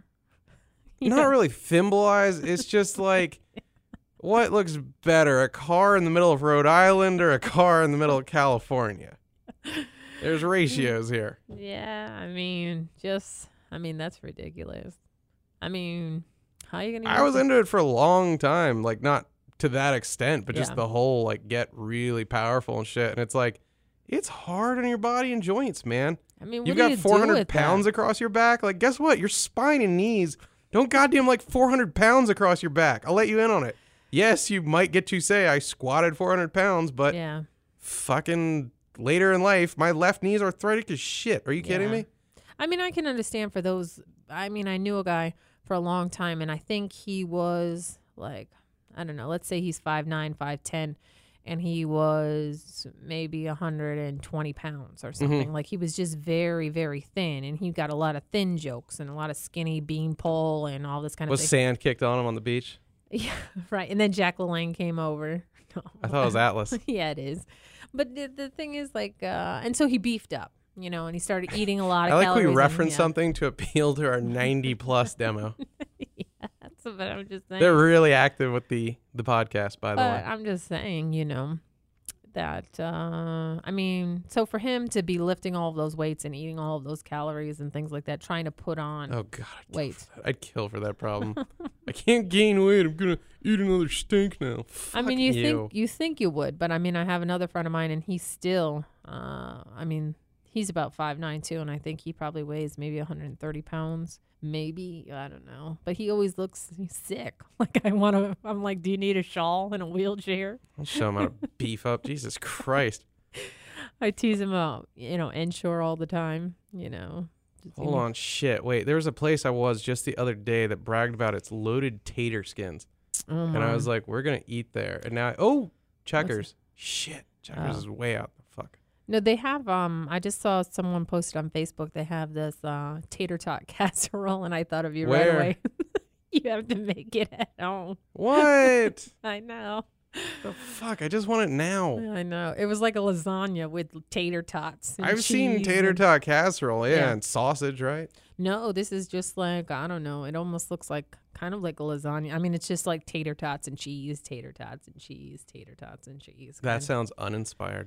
not really thimblize. It's just like, what looks better, a car in the middle of Rhode Island or a car in the middle of California? There's ratios here. Yeah, I mean, just, I mean, that's ridiculous. I mean, how you gonna? I was into it for a long time, like not to that extent, but just Yeah. the whole like get really powerful and shit. And it's like, it's hard on your body and joints, man. I mean, what You've do got you do four hundred with pounds that? across your back. Like, guess what? Your spine and knees don't goddamn like four hundred pounds across your back. I'll let you in on it. Yes, you might get to say I squatted four hundred pounds, but Yeah. fucking later in life, my left knee's arthritic as shit. Are you kidding Yeah. me? I mean, I can understand for those. I mean, I knew a guy for a long time, and I think he was like, I don't know, let's say he's five nine, five ten, and he was maybe one hundred twenty pounds or something. Like, he was just very, very thin, and he got a lot of thin jokes and a lot of skinny beanpole and all this kind of Was thing. sand kicked on him on the beach? Yeah, right. And then Jack LaLanne came over. I thought it was Atlas. Yeah, it is. But the, the thing is, like, uh, and so he beefed up, you know, and he started eating a lot of I like calories. we and- reference yeah. something to appeal to our ninety plus demo. Yeah, that's what I'm just saying. They're really active with the the podcast, by the But way. I'm just saying, you know, that, uh, I mean, so for him to be lifting all of those weights and eating all of those calories and things like that, trying to put on Oh god, I'd kill weight. for that. I'd kill for that problem. I can't gain weight. I'm gonna eat another stink now. I mean, Fuck you, you think you think you would, but I mean, I have another friend of mine, and he's still, uh, I mean, he's about five nine too, and I think he probably weighs maybe one hundred thirty pounds, maybe, I don't know. But he always looks sick. Like, I want to. I'm like, do you need a shawl and a wheelchair? I'll show him how to beef up. Jesus Christ. I tease him out, you know, inshore all the time, you know. Just, you Hold know. on, shit. Wait, there was a place I was just the other day that bragged about its loaded tater skins, Oh and I my. was like, "We're gonna eat there." And now, oh, Checkers. Shit, Checkers Oh. is way out the fuck. No, they have. Um, I just saw someone posted on Facebook. They have this uh, tater tot casserole, and I thought of you Where? right away. You have to make it at home. What I know. the fuck? I just want it now. I know. It was like a lasagna with tater tots. and I've seen cheese tater and- tot casserole, yeah, Yeah. and sausage, right? No, this is just like, I don't know. It almost looks like kind of like a lasagna. I mean, it's just like tater tots and cheese, tater tots and cheese, tater tots and cheese. That kind sounds uninspired,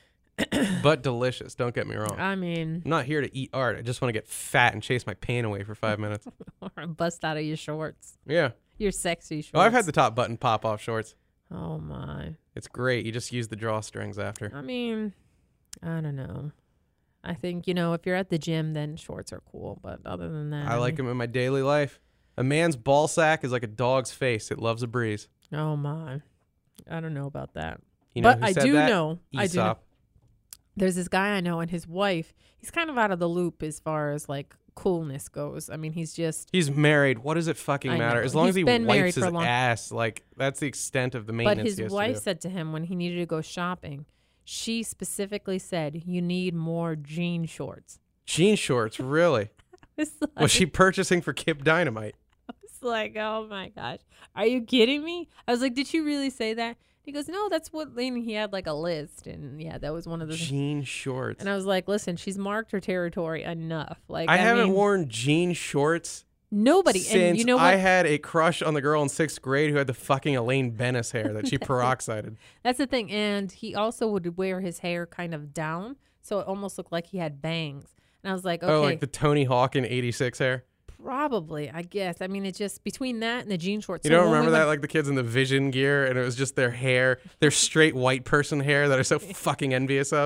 but delicious. Don't get me wrong. of. I mean, I'm not here to eat art. I just want to get fat and chase my pain away for five minutes. or bust out of your shorts. Yeah. Your sexy shorts. Oh, I've had the top button pop off shorts. Oh, my. It's great. You just use the drawstrings after. I mean, I don't know. I think, you know, if you're at the gym, then shorts are cool. But other than that, I like them in my daily life. A man's ball sack is like a dog's face. It loves a breeze. Oh, my. I don't know about that. You know but who I said do that? know. I do know. Aesop. There's this guy I know, and his wife, he's kind of out of the loop as far as like coolness goes. I mean, he's just, He's married. What does it fucking I matter? know. As long as He's he been married wipes for his a long- ass, like that's the extent of the but maintenance his he has wife to do. said to him when he needed to go shopping, she specifically said, you need more jean shorts. Jean shorts, really? It's like, Was she purchasing for Kip Dynamite? it's like, oh my gosh, are you kidding me? I was like, did she really say that? He goes, no, that's what, and he had like a list. And yeah, that was one of the Jean shorts. And I was like, listen, she's marked her territory enough. Like, I, I, haven't mean, worn jean shorts nobody. since And you know what? I had a crush on the girl in sixth grade who had the fucking Elaine Bennis hair that she peroxided. That's the thing. And he also would wear his hair kind of down. So it almost looked like he had bangs. And I was like, okay, Oh, like the Tony Hawk in eighty-six hair? probably, I guess. I mean, it's just between that and the jean shorts. You So don't when we remember that? went- Like the kids in the Vision gear and it was just their hair, their straight white person hair that I'm so fucking envious of.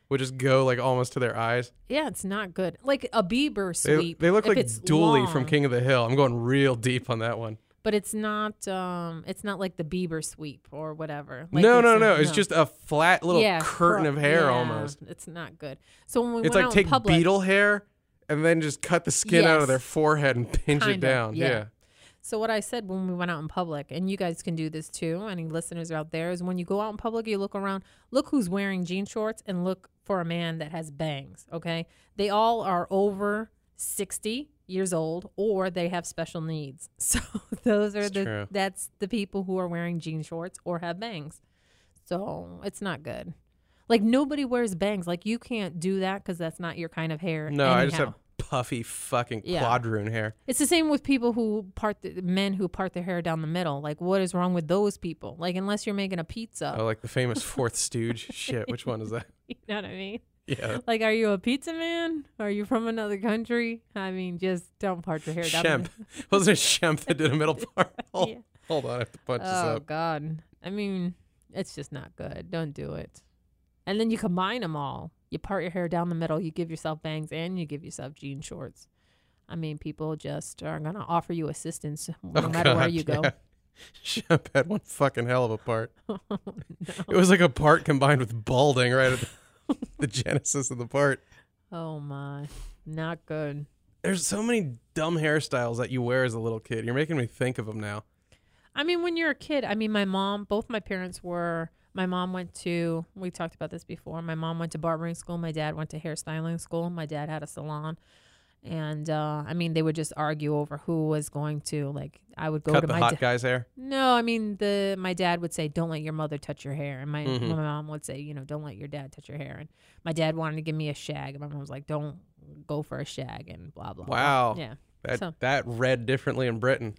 would just go like almost to their eyes. Yeah, it's not good. Like a Bieber They, sweep. they look if like it's Dooley long, from King of the Hill. I'm going real deep on that one. But it's not. Um, it's not like the Bieber sweep or whatever. Like no, you no, said, no. It's just a flat little yeah, curtain cr- of hair yeah, almost. It's not good. So when we It's went like out take in public, beetle hair and then just cut the skin out of Yes. their forehead and pinch Kinda, it down. yeah. Yeah. So what I said when we went out in public, and you guys can do this too, any listeners out there, is when you go out in public, you look around, look who's wearing jean shorts, and look for a man that has bangs, okay? They all are over sixty years old, or they have special needs. So those are It's the, true. that's the people who are wearing jean shorts or have bangs. So it's not good. Like nobody wears bangs. Like you can't do that because that's not your kind of hair. No, I just anyhow. have puffy fucking Yeah. quadroon hair. It's the same with people who part the men who part their hair down the middle. Like, what is wrong with those people? Like, unless you're making a pizza, Oh, like the famous Fourth Stooge. Shit, which one is that? you know what I mean? Yeah. Like, are you a pizza man? Are you from another country? I mean, just don't part your hair down. Shemp. The Wasn't it Shemp that did a middle part? Hold, Yeah. hold on, I have to punch this Oh up. God! I mean, it's just not good. Don't do it. And then you combine them all. You part your hair down the middle. You give yourself bangs, and you give yourself jean shorts. I mean, people just are gonna offer you assistance no Oh, matter where God, you go. yeah. Shemp had one fucking hell of a part. Oh, no. It was like a part combined with balding right at the, the genesis of the part. Oh my, not good. There's so many dumb hairstyles that you wear as a little kid. You're making me think of them now. I mean, when you're a kid, I mean, my mom, both my parents were, my mom went to, we talked about this before. My mom went to barbering school. My dad went to hairstyling school. My dad had a salon. And, uh, I mean, they would just argue over who was going to, like, I would go Cut to the my hot dad. guy's hair. No, I mean, the my dad would say, don't let your mother touch your hair. And my, Mhm. my mom would say, you know, don't let your dad touch your hair. And my dad wanted to give me a shag. And my mom was like, don't go for a shag and blah, blah, Wow. blah. Yeah. That So- that read differently in Britain.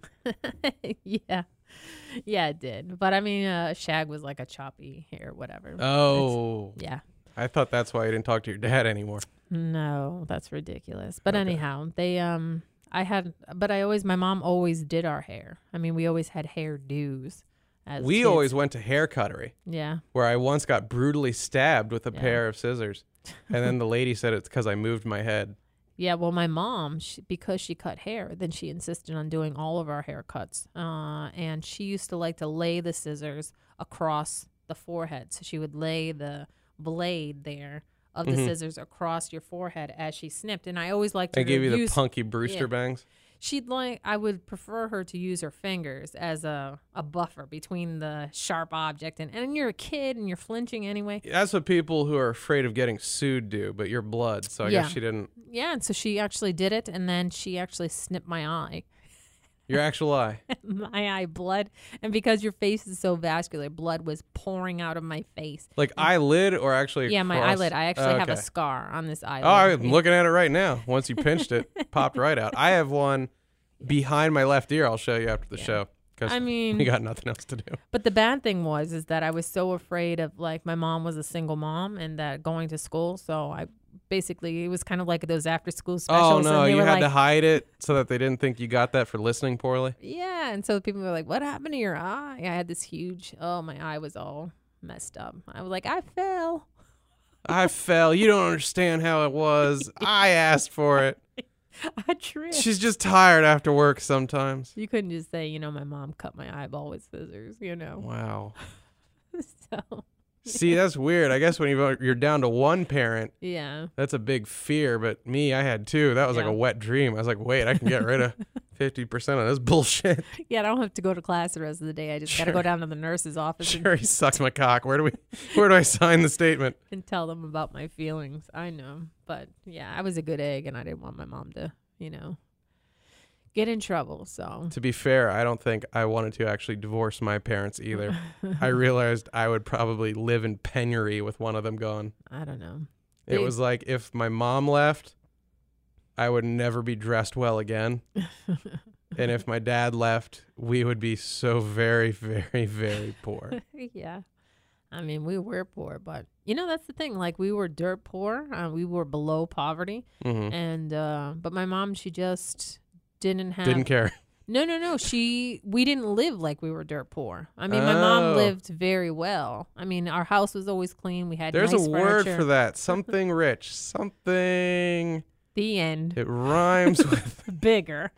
yeah. Yeah, it did. But I mean, uh, shag was like a choppy hair, whatever. Oh, Yeah. I thought that's why you didn't talk to your dad anymore. No, that's ridiculous. But Okay. anyhow, they, um, I had, but I always, my mom always did our hair. I mean, we always had hairdos. As We kids. always went to hair cuttery, Yeah. where I once got brutally stabbed with a Yeah. pair of scissors. And then the lady said it's because I moved my head. Yeah, well, my mom, she, because she cut hair, then she insisted on doing all of our haircuts. Uh, and she used to like to lay the scissors across the forehead. So she would lay the blade there of the Mhm. scissors across your forehead as she snipped. And I always liked I her gave to you the use, punky Brewster yeah. bangs. she'd like, I would prefer her to use her fingers as a, a buffer between the sharp object. And, and you're a kid and you're flinching anyway. That's what people who are afraid of getting sued do, but you're blood, so I Yeah. guess she didn't. Yeah, and so she actually did it. And then she actually snipped my eye. Your actual eye. my eye blood, and because your face is so vascular, blood was pouring out of my face. Like eyelid or actually Yeah, my across- eyelid. I actually have a Okay. scar on this eyelid. Oh, I'm looking at it right now. Once you pinched it, popped right out. I have one behind my left ear. I'll show you after the Yeah. show because I mean, we got nothing else to do. but the bad thing was is that I was so afraid of, like, my mom was a single mom and that going to school, so I basically, it was kind of like those after school specials. Oh no, and they you were had like, to hide it so that they didn't think you got that for listening poorly. yeah, and so people were like, "What happened to your eye?" I had this huge. Oh, my eye was all messed up. I was like, "I fell." I fell. You don't understand how it was. I asked for it. I tripped. She's just tired after work sometimes. You couldn't just say, you know, my mom cut my eyeball with scissors, you know. Wow. So, See, that's weird. I guess when you- you're down to one parent, yeah. that's a big fear. But me, I had two. That was like Yeah. a wet dream. I was like, wait, I can get rid of fifty percent of this bullshit. Yeah, I don't have to go to class the rest of the day. I just got to Sure. go down to the nurse's office Sure, he sucks my cock. Where do we? Where do I sign the statement? and, and tell them about my feelings. I know. But yeah, I was a good egg and I didn't want my mom to, you know, get in trouble. So, To be fair, I don't think I wanted to actually divorce my parents either. I realized I would probably live in penury with one of them gone. I don't know. It They- was like if my mom left, I would never be dressed well again. And if my dad left, we would be so very, very, very poor. Yeah. I mean, we were poor, but you know, that's the thing. Like, we were dirt poor. Uh, we were below poverty. hmm And, uh, but my mom, she just didn't have. Didn't care. No, no, no. She, we didn't live like we were dirt poor. I mean, my mom Oh. lived very well. I mean, our house was always clean. We had There's nice a word furniture. for that. Something rich. Something. The end. It rhymes with. Bigger.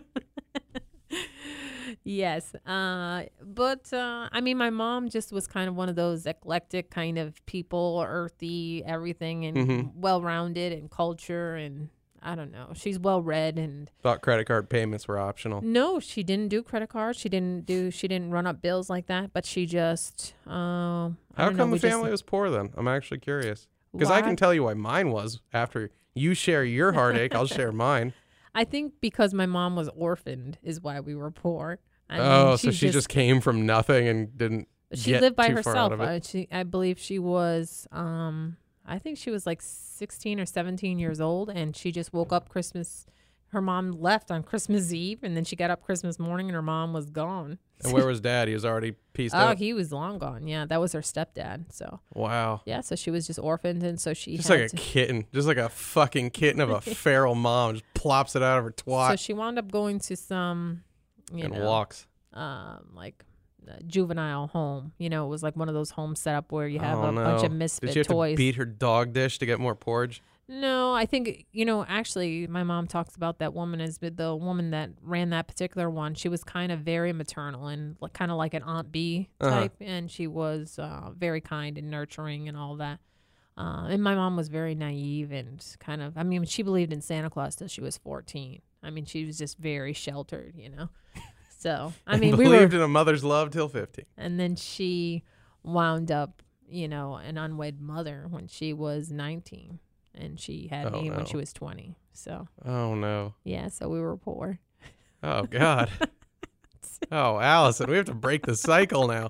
Yes. Uh, but, uh, I mean, my mom just was kind of one of those eclectic kind of people, earthy, everything, and Mhm. well-rounded and culture. And I don't know. She's well-read. And Thought credit card payments were optional. no, she didn't do credit cards. She didn't do, she didn't run up bills like that. But she just, uh, I How don't know, come the we just- family was poor then? I'm actually curious. Because I Why? can tell you why mine was. After you share your heartache, I'll share mine. I think because my mom was orphaned is why we were poor. I Oh, mean, so she just came from nothing and didn't she get lived by too far out herself. of it. I, she, I believe she was, um, I think she was like sixteen or seventeen years old, and she just woke up Christmas. Her mom left on Christmas Eve, and then she got up Christmas morning, and her mom was gone. And where was dad? He was already pieced Oh, out. he was long gone. Yeah, that was her stepdad. So Wow. yeah, so she was just orphaned, and so she Just had like a to, kitten. Just like a fucking kitten of a feral mom. Just plops it out of her twat so she wound up going to some, you and know, walks. um, like a juvenile home. You know, it was like one of those homes set up where you have Oh, a bunch no. of misfit Did she have toys. to beat her dog dish to get more porridge? No, I think, you know, actually, my mom talks about that woman as the woman that ran that particular one. She was kind of very maternal and like, kind of like an Aunt B type, Uh-huh. and she was uh, very kind and nurturing and all that. Uh, and my mom was very naive and kind of, I mean, she believed in Santa Claus till she was fourteen. I mean, she was just very sheltered, you know. So, I And mean, we were, believed in a mother's love till fifty. and then she wound up, you know, an unwed mother when she was nineteen. And she had Oh, me no. when she was twenty. So, Oh, no. yeah, so we were poor. Oh, God. Oh, Allison, we have to break the cycle now.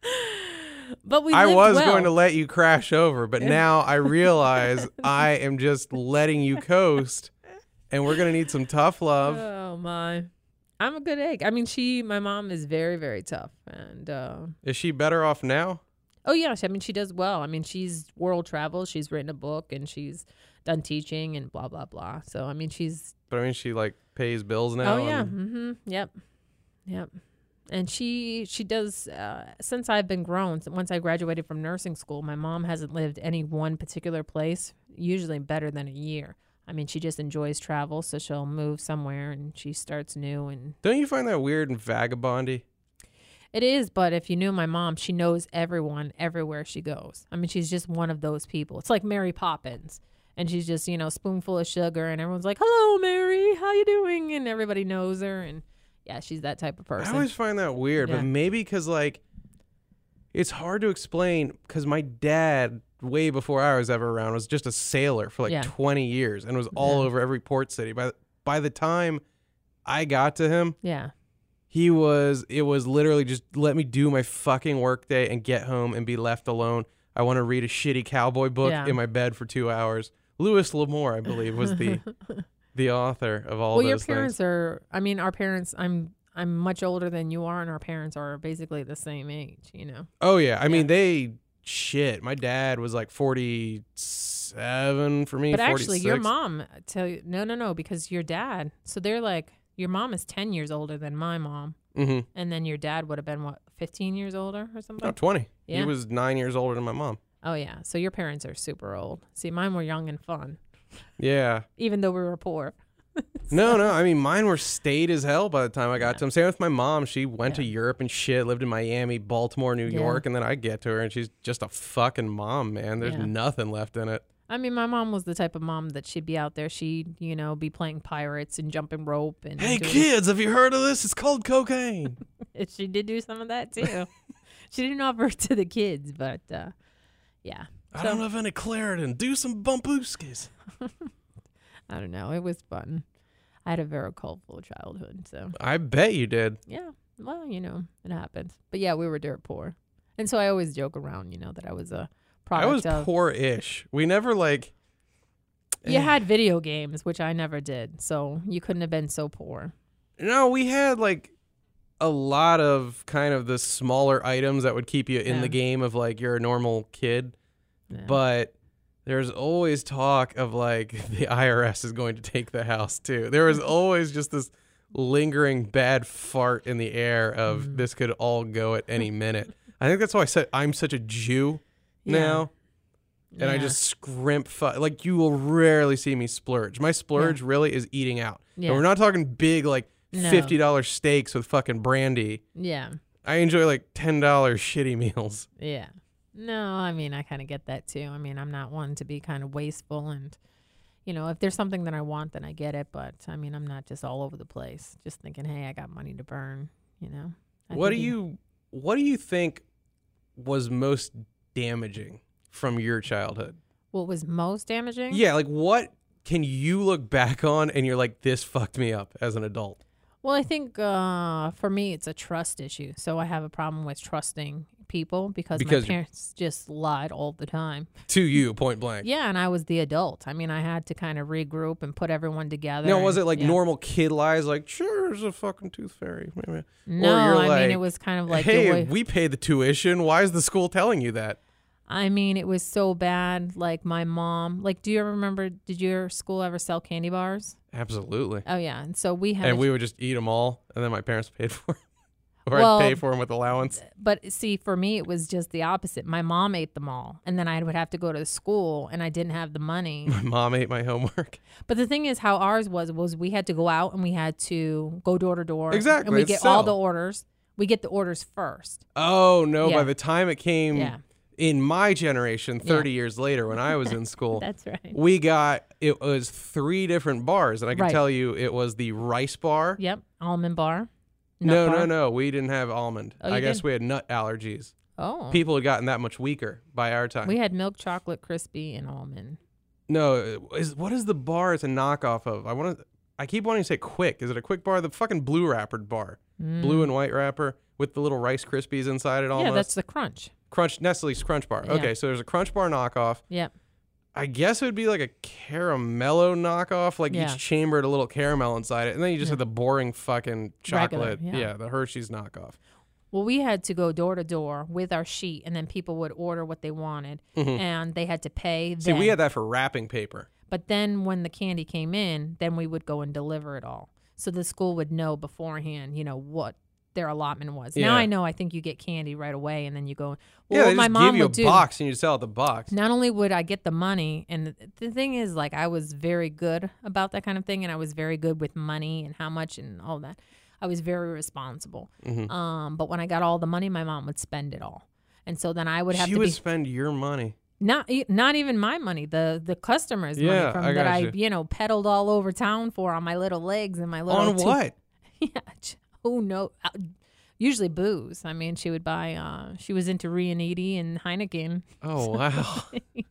But we I lived was well. going to let you crash over, but now I realize I am just letting you coast, and we're going to need some tough love. Oh, my. I'm a good egg. I mean, she, my mom is very, very tough. And, uh, Is she better off now? oh, yeah, she- I mean, she does well. I mean, she's world traveled. She's written a book, and she's done teaching and blah, blah, blah. So, I mean, she's But I mean, she like pays bills now. Oh yeah. and- Mm-hmm. Yep. Yep. And she she does uh, since I've been grown. so Once I graduated from nursing school, my mom hasn't lived any one particular place usually better than a year. I mean, she just enjoys travel, so she'll move somewhere and she starts new. And Don't you find that weird and vagabondy? it is, but if you knew my mom, she knows everyone everywhere she goes. I mean, she's just one of those people. It's like Mary Poppins. And she's just, you know, spoonful of sugar, and everyone's like, "Hello, Mary, how you doing?" And everybody knows her, and yeah, she's that type of person. I always find that weird, Yeah. but maybe because like it's hard to explain. Because my dad, way before I was ever around, was just a sailor for like Yeah. twenty years and was all Yeah. over every port city. By by the time I got to him, Yeah. he was it was literally just let me do my fucking work day and get home and be left alone. I want to read a shitty cowboy book Yeah. in my bed for two hours. Louis L'Amour, I believe, was the the author of all Well, your those parents things. are. I mean, our parents. I'm. I'm much older than you are, and our parents are basically the same age. You know. Oh yeah, I Yeah. mean they shit. My dad was like forty-seven for me. But actually, your forty-six. mom. Tell you no, no, no, because your dad. So they're like your mom is ten years older than my mom, Mm-hmm. and then your dad would have been what fifteen years older or something. No, twenty. Yeah. He was nine years older than my mom. Oh yeah. So your parents are super old. See, mine were young and fun, Yeah. even though we were poor. No, no. I mean, mine were staid as hell by the time I got Yeah. to them. Same with my mom. She went to Yeah. Europe and shit, lived in Miami, Baltimore, New Yeah. York, and then I get to her and she's just a fucking mom, man. There's Yeah. nothing left in it. I mean, my mom was the type of mom that she'd be out there. She'd, you know, be playing pirates and jumping rope. And Hey, doing- kids, have you heard of this? It's called cocaine. She did do some of that too. She didn't offer it to the kids, but uh, yeah. I So- don't have any Claritin. Do some bumpooskis. I don't know. It was fun. I had a very colorful childhood, so I bet you did. yeah. Well, you know, it happens. But yeah, we were dirt poor, and so I always joke around, you know, that I was a I product was of. poor-ish. We never like. You had video games, which I never did, so you couldn't have been so poor. No, we had like a lot of kind of the smaller items that would keep you in Yeah. the game of like you're a normal kid. Yeah. But there's always talk of like the I R S is going to take the house too. There was always just this lingering bad fart in the air of Mm. this could all go at any minute. I think that's why I said I'm such a Jew Yeah. now. And I Yeah. just scrimp. Fu- like, you will rarely see me splurge. My splurge really is eating out. Yeah. And we're not talking big, like, No. fifty dollars steaks with fucking brandy. Yeah. I enjoy, like, ten dollars shitty meals. Yeah. No, I mean, I kind of get that too. I mean, I'm not one to be kind of wasteful. And, you know, if there's something that I want, then I get it. But, I mean, I'm not just all over the place, just thinking, hey, I got money to burn, you know? I What do think you What do you think was most damaging from your childhood? What was most damaging? Yeah, like, what can you look back on and you're like, this fucked me up as an adult? Well, I think uh, for me, it's a trust issue. So I have a problem with trusting people because, Because- my parents just lied all the time. To you, point blank. Yeah, and I was the adult. I mean, I had to kind of regroup and put everyone together. Now, was and- it like yeah. normal kid lies, like, sure, there's a fucking tooth fairy? No, you're I like, mean, it was kind of like the hey, way- we pay the tuition. Why is the school telling you that? I mean, it was so bad. Like my mom, like, do you remember, did your school ever sell candy bars? Absolutely. Oh, yeah. And so we had, And a- we would just eat them all, and then my parents paid for them. Or Well, I'd pay for them with allowance. but see, for me, it was just the opposite. My mom ate them all. And then I would have to go to school and I didn't have the money. My mom ate my homework. But the thing is, how ours was, was we had to go out and we had to go door to door. Exactly, And we it's get all the sell. orders. We get the orders first. Oh, no. Yeah. By the time it came Yeah. in my generation, thirty years later when I was in school, That's right. we got, it was three different bars. And I can Right. tell you it was the rice bar. Yep. Almond bar. Nut No, bar. no, no. We didn't have almond. Oh, I you guess didn't? we had nut allergies. Oh. People had gotten that much weaker by our time. We had milk chocolate crispy and almond. No, is what is the bar? It's a knockoff of. I want to. I keep wanting to say Quick. Is it a Quick bar? The fucking blue wrappered bar, blue and white wrapper with the little Rice Krispies inside it. Almost. Mm. Yeah, that's the crunch. Crunch Nestle's Crunch Bar. Yeah. Okay, so there's a Crunch Bar knockoff. Yep. I guess it would be like a caramello knockoff. Like Yeah. each chamber had a little caramel inside it, and then you just Yeah. had the boring fucking Regular, chocolate. yeah. the Hershey's knockoff. Well, we had to go door to door with our sheet, and then people would order what they wanted, and they had to pay. Mm-hmm. See, then. we had that for wrapping paper. But then when the candy came in, then we would go and deliver it all. So the school would know beforehand, you know, what their allotment was. Yeah. Now I know I think you get candy right away, and then you go. Well, Yeah, what they my just mom give you a would do. box and you sell out the box. Not only would I get the money, and the, the thing is, like, I was very good about that kind of thing, and I was very good with money and how much and all that. I was very responsible. Mm-hmm. Um, but when I got all the money, my mom would spend it all, and so then I would have She to would be spend your money. not e- not even my money, the the customers' Yeah, money from I that I got you. you know pedaled all over town for on my little legs and my little On two- what? Yeah, j- who knows? Usually booze. I mean, she would buy. Uh, she was into Rianiti and Heineken. Oh, wow.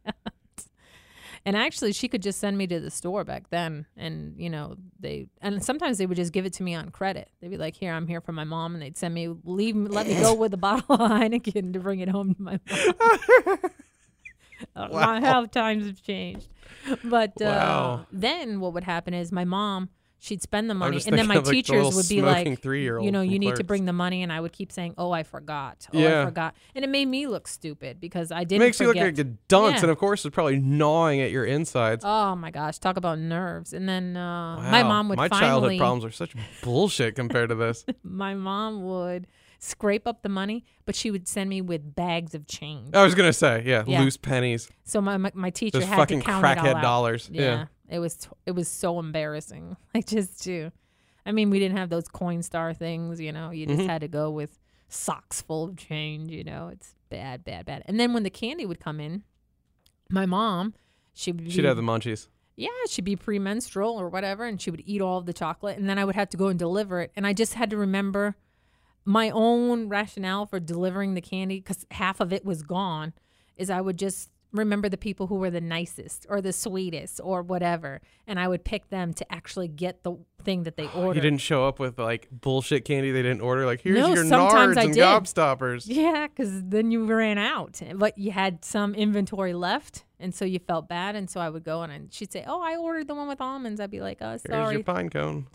And actually, she could just send me to the store back then, and you know they and sometimes they would just give it to me on credit. They'd be like, "Here, I'm here for my mom," and they'd send me leave, me- let me go with a bottle of Heineken to bring it home to my mom. Uh, Wow. My how times have changed, but uh, Wow. then what would happen is my mom. She'd spend the I'm money, just and then thinking my of, like, the teachers little would be smoking like, three-year-old you know, from you need to Clerks. bring the money, and I would keep saying, "Oh, I forgot. Oh, Yeah. I forgot," and it made me look stupid because I It didn't. makes you look forget. like a dunce, Yeah. and of course, it's probably gnawing at your insides. Oh my gosh, talk about nerves. And then uh, my Wow. mom would My finally, childhood problems are such bullshit compared to this. my mom would scrape up the money, but she would send me with bags of change. I was gonna say, yeah, Yeah. loose pennies, So my my, my teacher those had fucking to count it all crackhead out. dollars. Yeah, Yeah. it was t- it was so embarrassing. Like just to, I mean, we didn't have those Coinstar things, you know. You just Mhm. had to go with socks full of change. You know, it's bad, bad, bad. And then when the candy would come in, my mom, she would She'd be- have the munchies. Yeah, she'd be premenstrual or whatever, and she would eat all of the chocolate, and then I would have to go and deliver it. And I just had to remember my own rationale for delivering the candy, because half of it was gone, is I would just remember the people who were the nicest or the sweetest or whatever, and I would pick them to actually get the thing that they ordered. You didn't show up with like bullshit candy they didn't order. Like, here's No, your sometimes Nards I and did. Gobstoppers. Yeah, because then you ran out, but you had some inventory left, and so you felt bad, and so I would go and I, she'd say, "Oh, I ordered the one with almonds." I'd be like, "Oh, Here's sorry. your pine cone.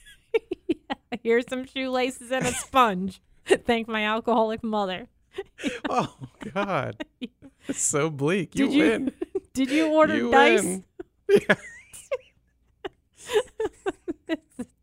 Here's some shoelaces and a sponge. Thank my alcoholic mother." Oh God, it's so bleak. You Did you win. Did you order You dice? win. Yeah. It's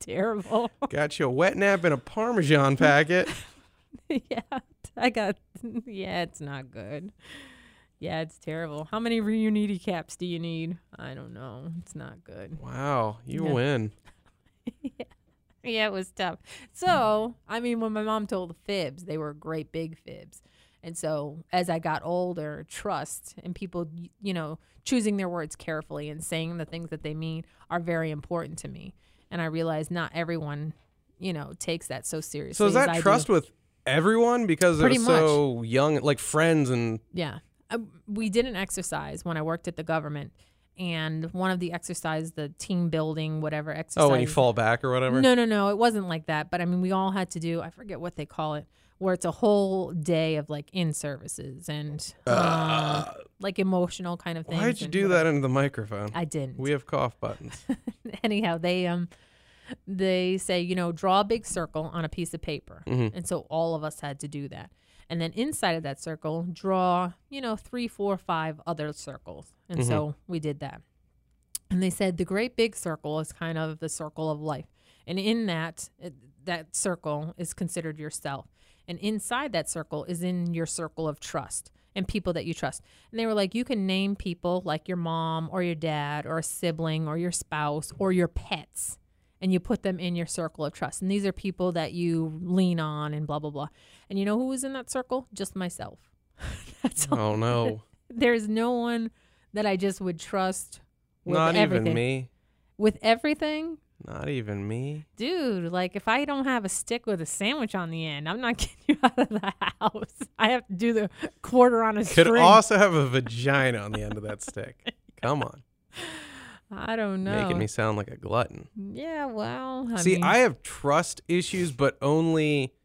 terrible. Got you a wet nap and a Parmesan packet. Yeah, I got, yeah, it's not good. Yeah, it's terrible. How many Reuniti caps do you need? I don't know. It's not good. Wow, you Yeah. win. Yeah. Yeah, it was tough. So, I mean, when my mom told the fibs, they were great big fibs. And so as I got older, trust and people, y- you know, choosing their words carefully and saying the things that they mean are very important to me. And I realized not everyone, you know, takes that so seriously. So is as that I trust do. with everyone because they're Pretty so young, like friends and Yeah. I, we did an exercise when I worked at the government. And one of the exercise, the team building, whatever exercise. oh, when you fall back or whatever? No, no, no. It wasn't like that. But I mean, we all had to do, I forget what they call it, where it's a whole day of like in services and uh, Uh, like emotional kind of things. Why'd you and do whatever. that into the microphone? I didn't. We have cough buttons. Anyhow, they um they say, you know, draw a big circle on a piece of paper. Mhm. And so all of us had to do that. And then inside of that circle, draw, you know, three, four, five other circles. And Mhm. so we did that. And they said the great big circle is kind of the circle of life. And in that, it, that circle is considered yourself. And inside that circle is in your circle of trust and people that you trust. And they were like, you can name people like your mom or your dad or a sibling or your spouse or your pets, and you put them in your circle of trust. And these are people that you lean on and blah, blah, blah. And you know who was in that circle? Just myself. That's all. Oh, no. There's no one that I just would trust with Not everything. even me. With everything? Not even me. Dude, like if I don't have a stick with a sandwich on the end, I'm not getting you out of the house. I have to do the quarter on a Could string. also have a vagina on the end of that stick. Come on. I don't know. Making me sound like a glutton. Yeah, well, I See, mean, I have trust issues, but only.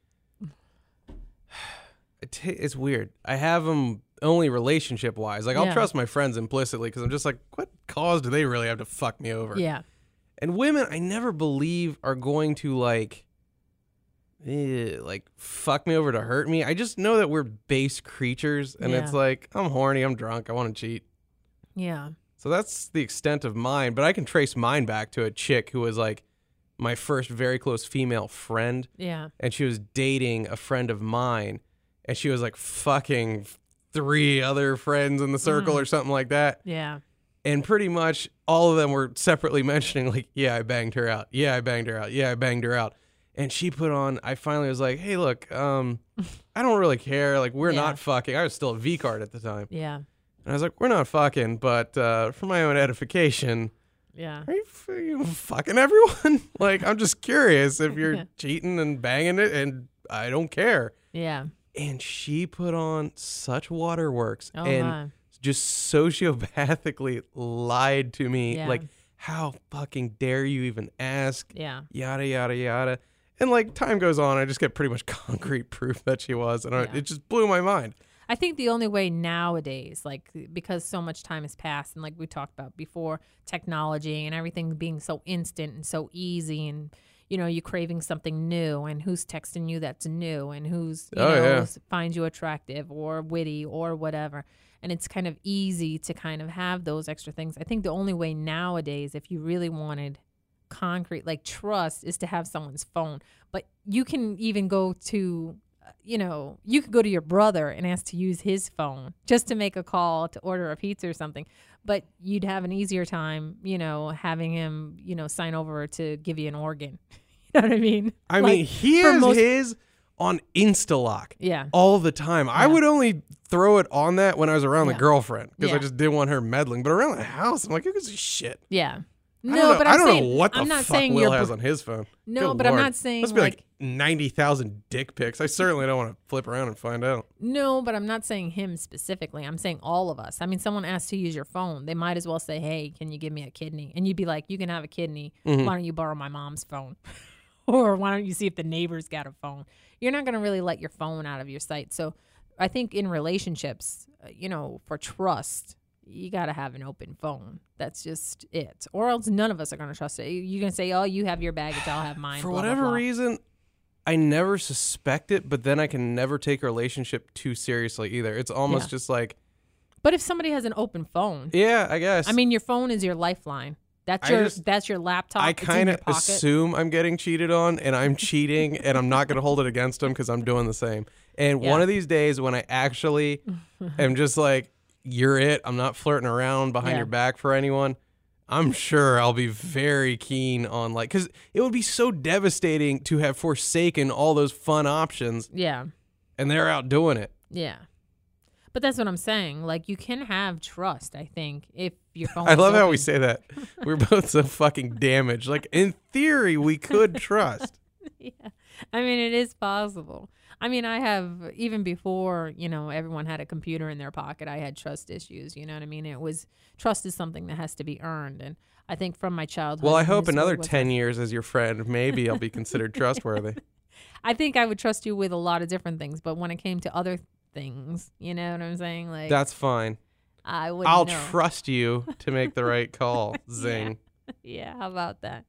It t- it's weird. I have them only relationship wise. Like, I'll Yeah. trust my friends implicitly because I'm just like, what cause do they really have to fuck me over? yeah, And women, I never believe are going to like, eh, like fuck me over to hurt me. I just know that we're base creatures, and it's Yeah. like I'm horny, I'm drunk, I want to cheat. yeah, So that's the extent of mine. But I can trace mine back to a chick who was like my first very close female friend, yeah, and she was dating a friend of mine, and she was like fucking three other friends in the circle Mm. or something like that. yeah, And pretty much all of them were separately mentioning, like, yeah, I banged her out. Yeah, I banged her out. Yeah, I banged her out. And she put on, I finally was like, hey, look, um, I don't really care. Like, we're Yeah. not fucking. I was still a V-card at the time. yeah, And I was like, we're not fucking, but uh, for my own edification, yeah, are you, f- you fucking everyone? Like, I'm just curious if you're Yeah. cheating and banging it, and I don't care. yeah. And she put on such waterworks. Oh, and my. just sociopathically lied to me. Yeah. Like, how fucking dare you even ask? Yeah, Yada, yada, yada. And like, time goes on, I just get pretty much concrete proof that she was. And I, Yeah. it just blew my mind. I think the only way nowadays, like because so much time has passed, and like we talked about before, technology and everything being so instant and so easy, and you know, you craving something new, and who's texting you that's new, and who's you Oh, know yeah. finds you attractive or witty or whatever, and it's kind of easy to kind of have those extra things. I think the only way nowadays, if you really wanted concrete like trust, is to have someone's phone. But you can even go to you know, you could go to your brother and ask to use his phone just to make a call to order a pizza or something. But you'd have an easier time, you know, having him, you know, sign over to give you an organ. You know what I mean? I Like, mean, he for has most- his on Instalock Yeah. all the time. I Yeah. would only throw it on that when I was around Yeah. the girlfriend because I Yeah. just didn't want her meddling. But around the house, I'm like, who gives a shit? Yeah. I No, don't know, but I I'm don't saying, know what the I'm not fuck saying Will your has br- on his phone. No, Good but I'm Lord. not saying Must be like, like ninety thousand dick pics. I certainly don't want to flip around and find out. no, but I'm not saying him specifically. I'm saying all of us. I mean, someone asked to use your phone. They might as well say, hey, can you give me a kidney? And you'd be like, you can have a kidney. Mhm. Why don't you borrow my mom's phone? Or why don't you see if the neighbor's got a phone? You're not going to really let your phone out of your sight. So I think in relationships, uh, you know, for trust, you got to have an open phone. That's just it. Or else none of us are going to trust it. You're going to say, oh, you have your baggage, I'll have mine. For blah, blah, whatever blah. reason, I never suspect it, but then I can never take a relationship too seriously either. It's almost Yeah. just like, But if somebody has an open phone, yeah, I guess. I mean, your phone is your lifeline. That's I your just- that's your laptop. I It's in kind your of pocket. assume I'm getting cheated on, and I'm cheating, and I'm not going to hold it against them because I'm doing the same. And Yeah. one of these days when I actually am just like, you're it, I'm not flirting around behind Yeah. your back for anyone, I'm sure I'll be very keen on, like, because it would be so devastating to have forsaken all those fun options, Yeah. and they're out doing it. Yeah. But that's what I'm saying. Like, you can have trust, I think, if your phone I is love how open. we say that. We're both so fucking damaged. Like, in theory, we could trust. Yeah. I mean, it is possible. I mean, I have, even before, you know, everyone had a computer in their pocket, I had trust issues. You know what I mean? It was, trust is something that has to be earned. And I think from my childhood. Well, I and hope this another really was ten a- years as your friend, maybe I'll be considered trustworthy. I think I would trust you with a lot of different things. But when it came to other things, you know what I'm saying? Like, That's fine. I wouldn't I'll know. trust you to make the right call. Zing. Yeah, how about that?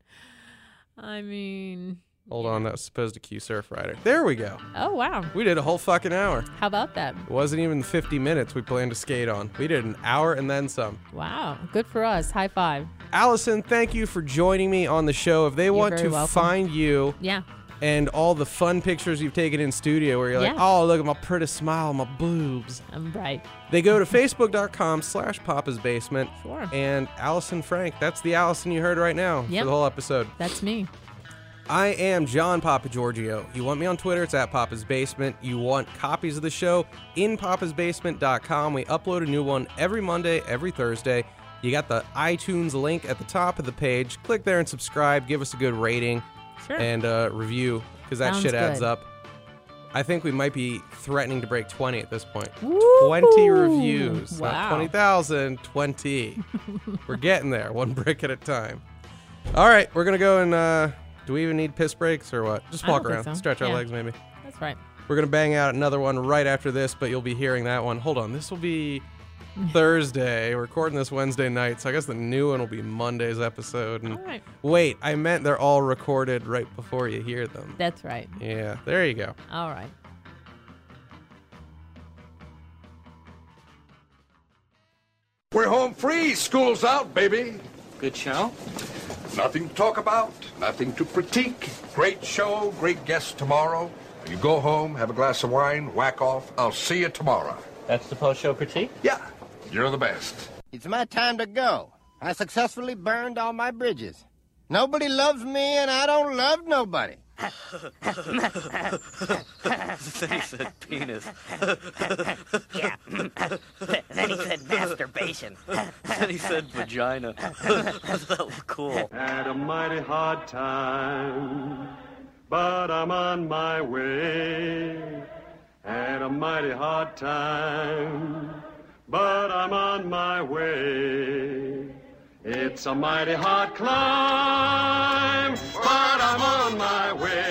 I mean, Hold yeah. on, that was supposed to cue Surf Rider. There we go. Oh, wow. We did a whole fucking hour. How about that? It wasn't even fifty minutes we planned to skate on. We did an hour and then some. Wow. Good for us. High five. Allison, thank you for joining me on the show. If they want very to welcome. find you Yeah. and all the fun pictures you've taken in studio where you're like, Yeah. oh, look at my pretty smile, my boobs. I'm right. They go to facebook.com slash Papa's Basement. Sure. And Allison Frank, that's the Allison you heard right now Yep. for the whole episode. That's me. I am John Papa Giorgio. You want me on Twitter? It's at Papa's Basement. You want copies of the show? In papas basement dot com. We upload a new one every Monday, every Thursday. You got the iTunes link at the top of the page. Click there and subscribe. Give us a good rating Sure. and uh, review because that Sounds shit adds good. up. I think we might be threatening to break twenty at this point. Woo! twenty reviews. Not Wow. twenty thousand, twenty. We're getting there, one brick at a time. All right, we're going to go and... Uh, do we even need piss breaks or what? Just I don't walk think around, so. stretch our Yeah. legs maybe. That's right. We're going to bang out another one right after this, but you'll be hearing that one. Hold on, this will be Thursday. We're recording this Wednesday night, so I guess the new one will be Monday's episode. And All right. wait, I meant they're all recorded right before you hear them. That's right. Yeah, there you go. All right. We're home free. School's out, baby. Good show? Nothing to talk about, nothing to critique. Great show, great guests tomorrow. You go home, have a glass of wine, whack off. I'll see you tomorrow. That's the post-show critique? Yeah, you're the best. It's my time to go. I successfully burned all my bridges. Nobody loves me, and I don't love nobody. Then he said penis. Yeah. Then he said masturbation. Then he said vagina. That was cool. Had a mighty hard time, but I'm on my way. Had a mighty hard time, but I'm on my way. It's a mighty hard climb, but I'm on my way.